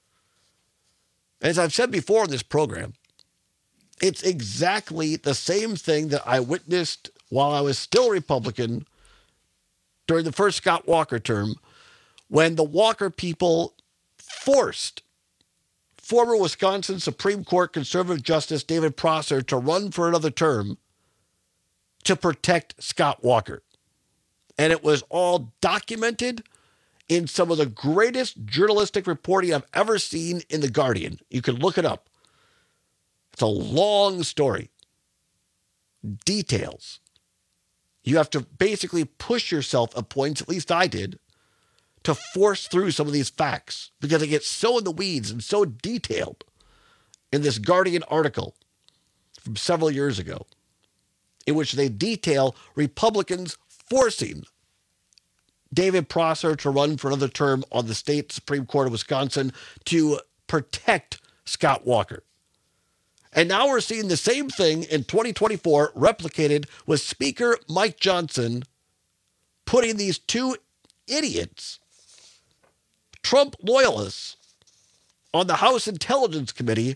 As I've said before in this program, it's exactly the same thing that I witnessed while I was still Republican during the first Scott Walker term, when the Walker people forced former Wisconsin Supreme Court conservative Justice David Prosser to run for another term to protect Scott Walker. And it was all documented in some of the greatest journalistic reporting I've ever seen in The Guardian. You can look it up. It's a long story. Details. You have to basically push yourself at points, at least I did, to force through some of these facts because it gets so in the weeds and so detailed in this Guardian article from several years ago, in which they detail Republicans forcing David Prosser to run for another term on the state Supreme Court of Wisconsin to protect Scott Walker. And now we're seeing the same thing in twenty twenty-four replicated with Speaker Mike Johnson putting these two idiots, Trump loyalists, on the House Intelligence Committee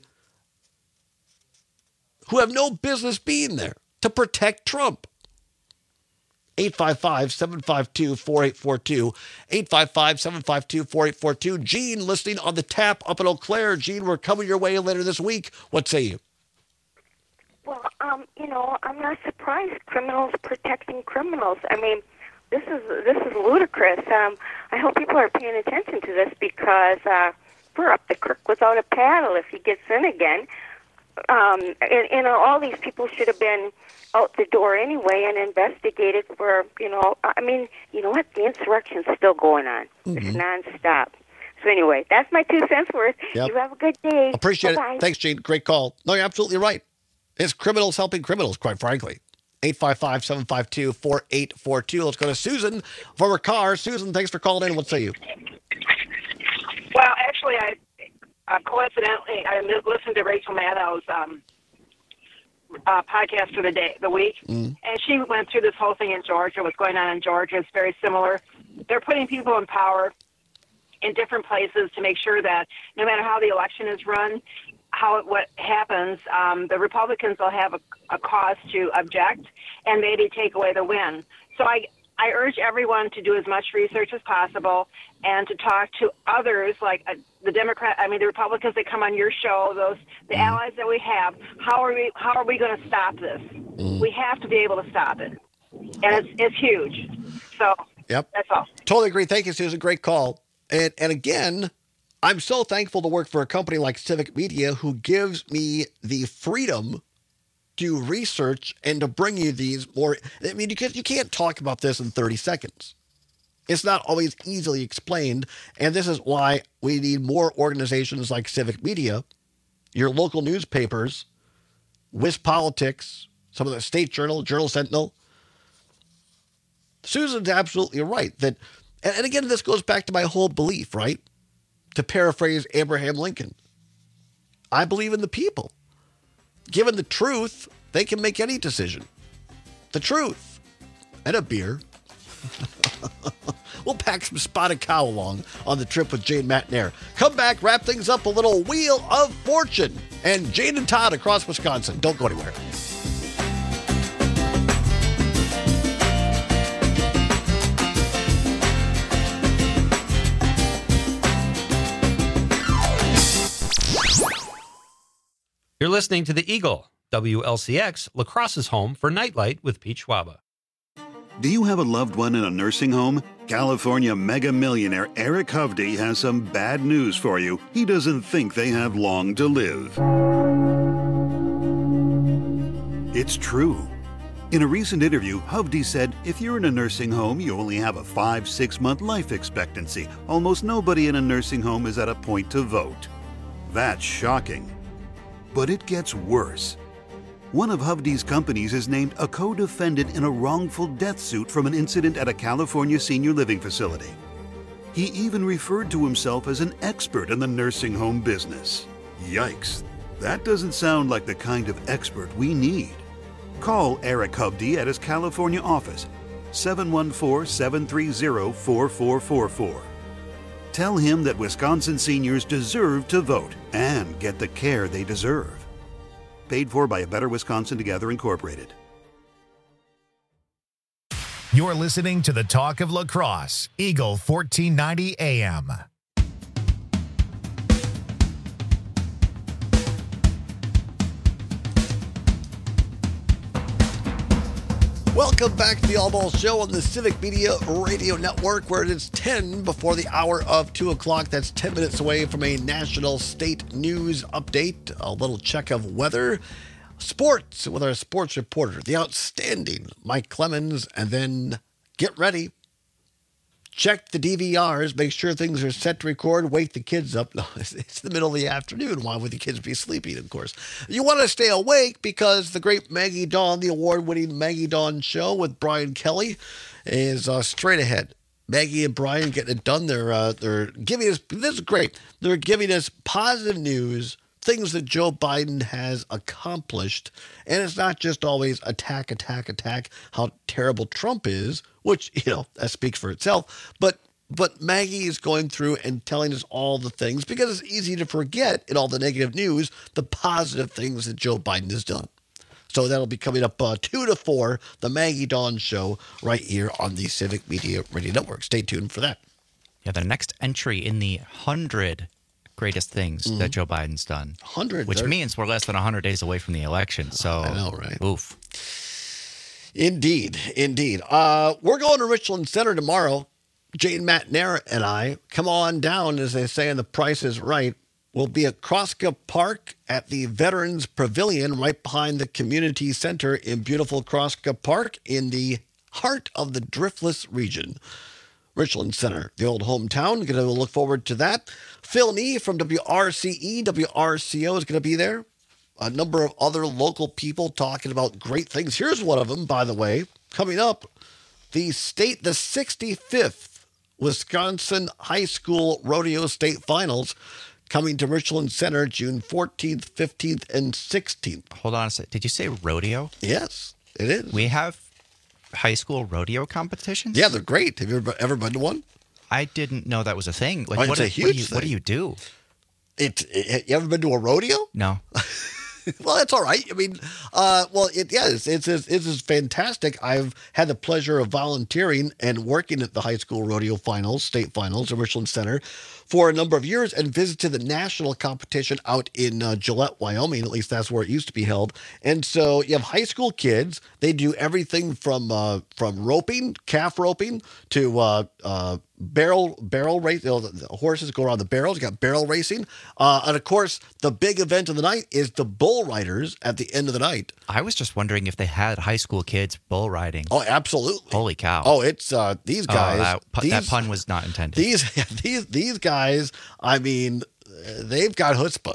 who have no business being there to protect Trump. eight five five, seven five two, four eight four two. eight five five, seven five two, four eight four two. Gene, listening on the tap up in Eau Claire. Gene, we're coming your way later this week. What say you?
Well, um, you know, I'm not surprised. Criminals protecting criminals. I mean, this is this is ludicrous. Um, I hope people are paying attention to this because uh, we're up the creek without a paddle if he gets in again. Um, and, and all these people should have been out the door anyway and investigated for, you know, I mean, you know what? The insurrection's still going on. Mm-hmm. It's nonstop. So anyway, that's my two cents worth. Yep. You have a good day.
Appreciate
Bye-bye.
it. Thanks, Gene. Great call. No, you're absolutely right. It's criminals helping criminals, quite frankly. eight five five, seven five two, four eight four two. Let's go to Susan from her car. Susan, thanks for calling in. What say you?
Well, actually, I uh, coincidentally, I listened to Rachel Maddow's um, uh, podcast for the day, the week, mm. and she went through this whole thing in Georgia. What's going on in Georgia is very similar. They're putting people in power in different places to make sure that no matter how the election is run, how it, what happens, um, the Republicans will have a, a cause to object and maybe take away the win. So I, I urge everyone to do as much research as possible and to talk to others like uh, the Democrat, I mean the Republicans that come on your show, those the mm. allies that we have. How are we? How are we going to stop this? Mm. We have to be able to stop it, and it's it's huge. So
yep,
that's all.
Totally agree. Thank you, Susan. Great call. And and again, I'm so thankful to work for a company like Civic Media who gives me the freedom to research and to bring you these more. I mean, you can't, you can't talk about this in thirty seconds. It's not always easily explained. And this is why we need more organizations like Civic Media, your local newspapers, Wiz Politics, some of the State Journal, Journal Sentinel. Susan's absolutely right. That, and again, this goes back to my whole belief, right? To paraphrase Abraham Lincoln, I believe in the people. Given the truth They can make any decision. The truth. And a beer. We'll pack some spotted cow along on the trip with Jane, Matt, and Air. Come back, wrap things up, a little Wheel of Fortune. And Jane and Todd across Wisconsin. Don't go anywhere.
You're listening to The Eagle, W L C X, La Crosse's home for Nightlight with Pete Schwaba.
Do you have a loved one in a nursing home? California mega millionaire Eric Hovde has some bad news for you. He doesn't think they have long to live. It's true. In a recent interview, Hovde said, if you're in a nursing home, you only have a five, six month life expectancy. Almost nobody in a nursing home is at a point to vote. That's shocking. But it gets worse. One of Hovde's companies is named a co-defendant in a wrongful death suit from an incident at a California senior living facility. He even referred to himself as an expert in the nursing home business. Yikes, that doesn't sound like the kind of expert we need. Call Eric Hovde at his California office, seven one four, seven three zero, four four four four. Tell him that Wisconsin seniors deserve to vote and get the care they deserve. Paid for by A Better Wisconsin Together Incorporated.
You're listening to the Talk of La Crosse, Eagle fourteen ninety A M.
Welcome back to the All Ball Show on the Civic Media Radio Network, where it is ten before the hour of two o'clock. That's ten minutes away from a national state news update, a little check of weather, sports with our sports reporter, the outstanding Mike Clemens, and then get ready. Check the D V Rs, make sure things are set to record, wake the kids up. No, it's, it's the middle of the afternoon. Why would the kids be sleeping, of course? You want to stay awake because the great Maggie Dawn, the award-winning Maggie Dawn show with Brian Kelly, is uh, straight ahead. Maggie and Brian getting it done. They're, uh, they're giving us, this is great, they're giving us positive news, things that Joe Biden has accomplished. And it's not just always attack, attack, attack, how terrible Trump is, which, you know, that speaks for itself. But but Maggie is going through and telling us all the things, because it's easy to forget in all the negative news, the positive things that Joe Biden has done. So that'll be coming up uh, two to four, the Maggie Dawn Show, right here on the Civic Media Radio Network. Stay tuned for that.
Yeah, the next entry in the hundred greatest things mm-hmm. that Joe Biden's done.
Hundred,
which means we're less than one hundred days away from the election. So
I know, right?
Oof.
Indeed, indeed. Uh, we're going to Richland Center tomorrow. Jane, Matt, Nara, and I. Come on down, as they say, and the price is right. We'll be at Kroska Park at the Veterans Pavilion right behind the community center in beautiful Kroska Park in the heart of the Driftless region. Richland Center, the old hometown. Going to look forward to that. Phil Nee from W R C E, W R C O is going to be there. A number of other local people talking about great things. Here's one of them, by the way. Coming up, the state, the sixty-fifth Wisconsin High School Rodeo State Finals coming to Richland Center June fourteenth, fifteenth, and sixteenth.
Hold on a second. Did you say rodeo?
Yes, it is.
We have high school rodeo competitions?
Yeah, they're great. Have you ever, ever been to one?
I didn't know that was a thing. Like,
oh,
what,
it's a
what
huge
do you,
thing.
What do you do?
It, it, you ever been to a rodeo?
No.
Well, that's all right. I mean, uh, well, it, yeah, it's, it's, it's, it's fantastic. I've had the pleasure of volunteering and working at the high school rodeo finals, state finals at Richland Center for a number of years, and visited the national competition out in uh, Gillette, Wyoming. At least that's where it used to be held. And so you have high school kids. They do everything from uh, from roping, calf roping, to uh, uh, barrel barrel race. You know, the, the horses go around the barrels. You got barrel racing, uh, and of course, the big event of the night is the bull riders at the end of the night.
I was just wondering if they had high school kids bull riding.
Oh, absolutely!
Holy cow!
Oh, it's uh, these guys.
Oh, that, pu-
these,
that pun was not intended.
These these these guys. I mean, they've got chutzpah.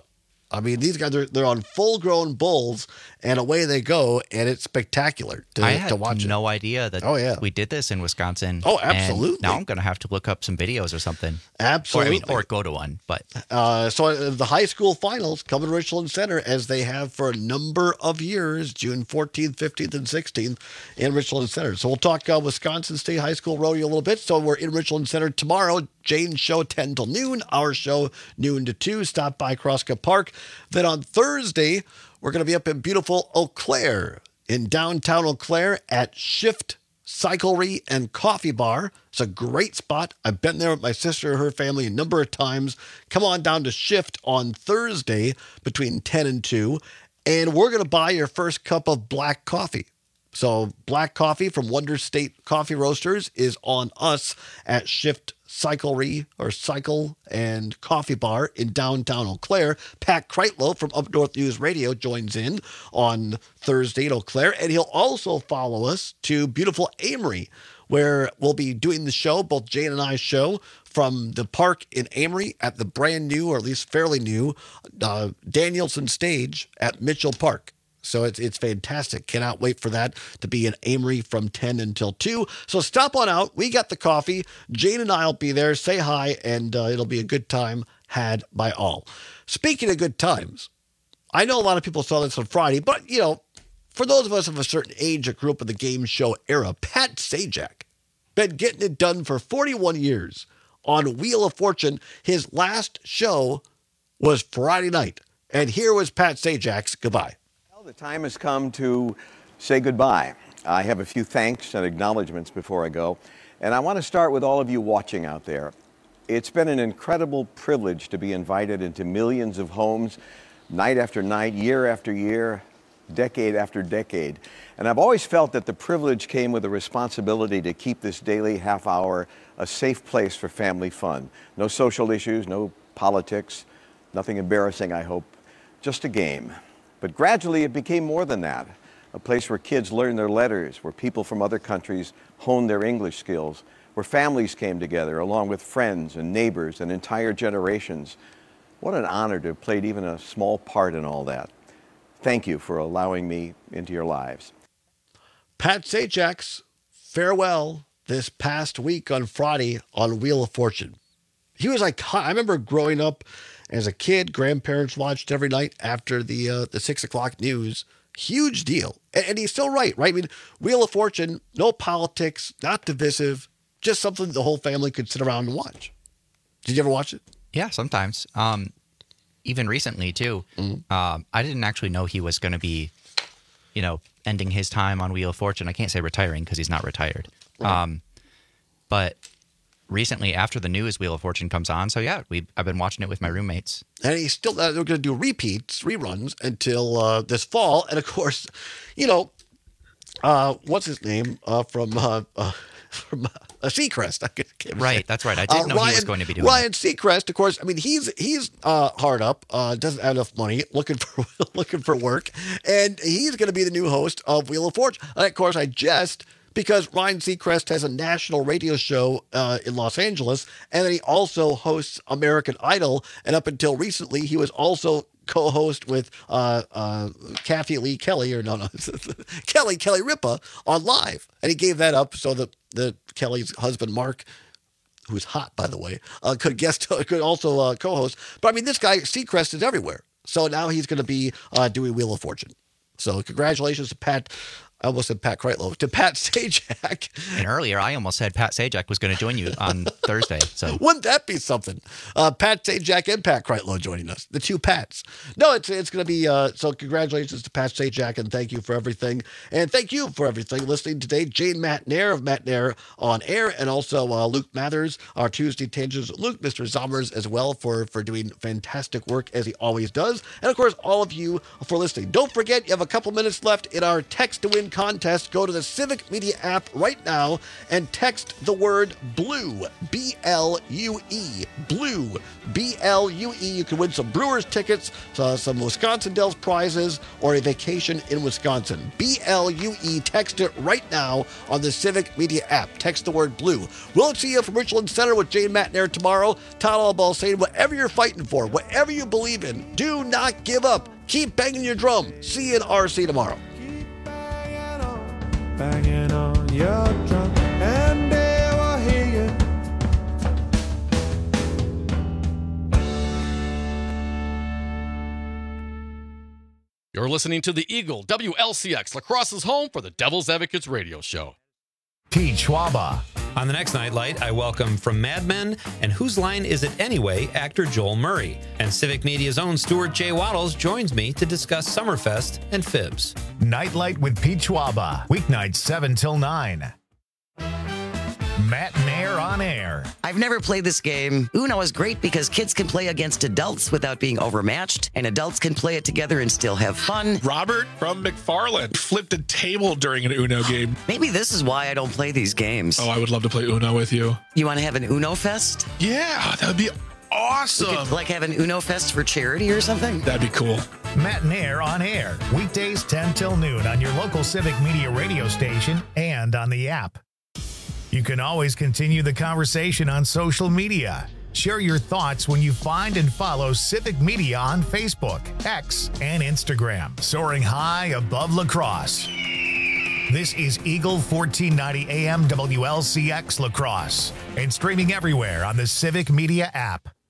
I mean, these guys are they're on full-grown bulls, and away they go, and it's spectacular to,
I had
to watch
no
it.
idea that
Oh, yeah.
we did this in Wisconsin.
Oh,
and
absolutely.
now I'm going to have to look up some videos or something.
Absolutely.
Or, I mean, or go to one. But
Uh, so uh, the high school finals come to Richland Center as they have for a number of years, June fourteenth, fifteenth, and sixteenth in Richland Center. So we'll talk uh, Wisconsin State High School Rodeo a little bit. So we're in Richland Center tomorrow. Jane's show ten till noon, our show noon to two. Stop by Crosscup Park. Then on Thursday, we're going to be up in beautiful Eau Claire in downtown Eau Claire at Shift Cyclery and Coffee Bar. It's a great spot. I've been there with my sister and her family a number of times. Come on down to Shift on Thursday between ten and two, and we're going to buy your first cup of black coffee. So black coffee from Wonder State Coffee Roasters is on us at Shift Cyclery or Cycle and Coffee Bar in downtown Eau Claire. Pat Kreitlow from Up North News Radio joins in on Thursday in Eau Claire, and he'll also follow us to beautiful Amory, where we'll be doing the show, both Jane and I's show, from the park in Amory at the brand new, or at least fairly new, uh, Danielson Stage at Mitchell Park. So it's it's fantastic. Cannot wait for that to be in Amory from ten until two. So stop on out. We got the coffee. Jane and I will be there. Say hi, and uh, it'll be a good time had by all. Speaking of good times, I know a lot of people saw this on Friday, but, you know, for those of us of a certain age that grew up in the game show era, Pat Sajak, been getting it done for forty-one years on Wheel of Fortune. His last show was Friday night, and here was Pat Sajak's goodbye.
The time has come to say goodbye. I have a few thanks and acknowledgments before I go, and I want to start with all of you watching out there. It's been an incredible privilege to be invited into millions of homes, night after night, year after year, decade after decade. And I've always felt that the privilege came with a responsibility to keep this daily half hour a safe place for family fun. No social issues, no politics, nothing embarrassing, I hope, just a game. But gradually it became more than that, a place where kids learned their letters, where people from other countries honed their English skills, where families came together along with friends and neighbors and entire generations. What an honor to have played even a small part in all that. Thank you for allowing me into your lives.
Pat Sajak's farewell this past week on Friday on Wheel of Fortune. He was like, I remember growing up as a kid, grandparents watched every night after the uh, the six o'clock news. Huge deal. And, and he's still right, right? I mean, Wheel of Fortune, no politics, not divisive, just something the whole family could sit around and watch. Did you ever watch it?
Yeah, sometimes. Um, even recently, too. Mm-hmm. Um, I didn't actually know he was going to be, you know, ending his time on Wheel of Fortune. I can't say retiring because he's not retired. Right. Um, but recently, after the news, Wheel of Fortune comes on. So, yeah, we I've been watching it with my roommates.
And he's still, uh, they're going to do repeats, reruns until uh, this fall. And, of course, you know, uh, what's his name uh, from uh, uh, from uh, Seacrest? I can't
right,
say.
that's right. I didn't
uh,
know
Ryan,
he was going to be doing
Ryan
it.
Seacrest, of course. I mean, he's he's uh, hard up, uh, doesn't have enough money, looking for looking for work. And he's going to be the new host of Wheel of Fortune. And, of course, I jest because Ryan Seacrest has a national radio show uh, in Los Angeles, and then he also hosts American Idol. And up until recently, he was also co-host with uh, uh, Kathy Lee Kelly, or no, no, Kelly, Kelly Ripa on Live. And he gave that up so that the Kelly's husband, Mark, who's hot, by the way, uh, could guest, could also uh, co-host. But I mean, this guy, Seacrest, is everywhere. So now he's going to be uh, doing Wheel of Fortune. So congratulations to Pat. I almost said Pat Kreitlow, to Pat Sajak.
And earlier, I almost said Pat Sajak was going to join you on Thursday. So
wouldn't that be something? Uh, Pat Sajak and Pat Kreitlow joining us, the two Pats. No, it's it's going to be, uh, so congratulations to Pat Sajak, and thank you for everything. And thank you for everything listening today. Jane Matt Nair of Matt Nair on Air, and also uh, Luke Mathers, our Tuesday Tangents. Luke, Mister Zommers as well for, for doing fantastic work as he always does. And of course, all of you for listening. Don't forget, you have a couple minutes left in our Text to Win contest, go to the Civic Media app right now and text the word BLUE, B L U E, BLUE, B L U E. You can win some Brewers tickets, uh, some Wisconsin Dells prizes, or a vacation in Wisconsin. B L U E. Text it right now on the Civic Media app. Text the word BLUE. We'll see you from Richland Center with Jane Matt Nair tomorrow. Todd Allball saying, whatever you're fighting for, whatever you believe in, do not give up. Keep banging your drum. See you in R C tomorrow.
Banging on your drum, and they will hear you.
You're listening to the Eagle W L C X, La Crosse's home for the Devil's Advocates radio show.
Pete Schwaba.
On the next Nightlight, I welcome from Mad Men and Whose Line Is It Anyway, actor Joel Murray. And Civic Media's own Stuart J. Waddles joins me to discuss Summerfest and Fibs.
Nightlight with Pete Schwaba. Weeknights seven till nine. Matt Nair on air.
I've never played this game. Uno is great because kids can play against adults without being overmatched, and adults can play it together and still have fun.
Robert from McFarland flipped a table during an Uno game.
Maybe this is why I don't play these games.
Oh, I would love to play Uno with you.
You want to have an Uno Fest?
Yeah, that would be awesome.
We could, like, have an Uno Fest for charity or something?
That'd be cool.
Matt Nair on air. Weekdays ten till noon on your local Civic Media radio station and on the app. You can always continue the conversation on social media. Share your thoughts when you find and follow Civic Media on Facebook, X, and Instagram. Soaring high above La Crosse. This is Eagle fourteen ninety A M W L C X La Crosse and streaming everywhere on the Civic Media app.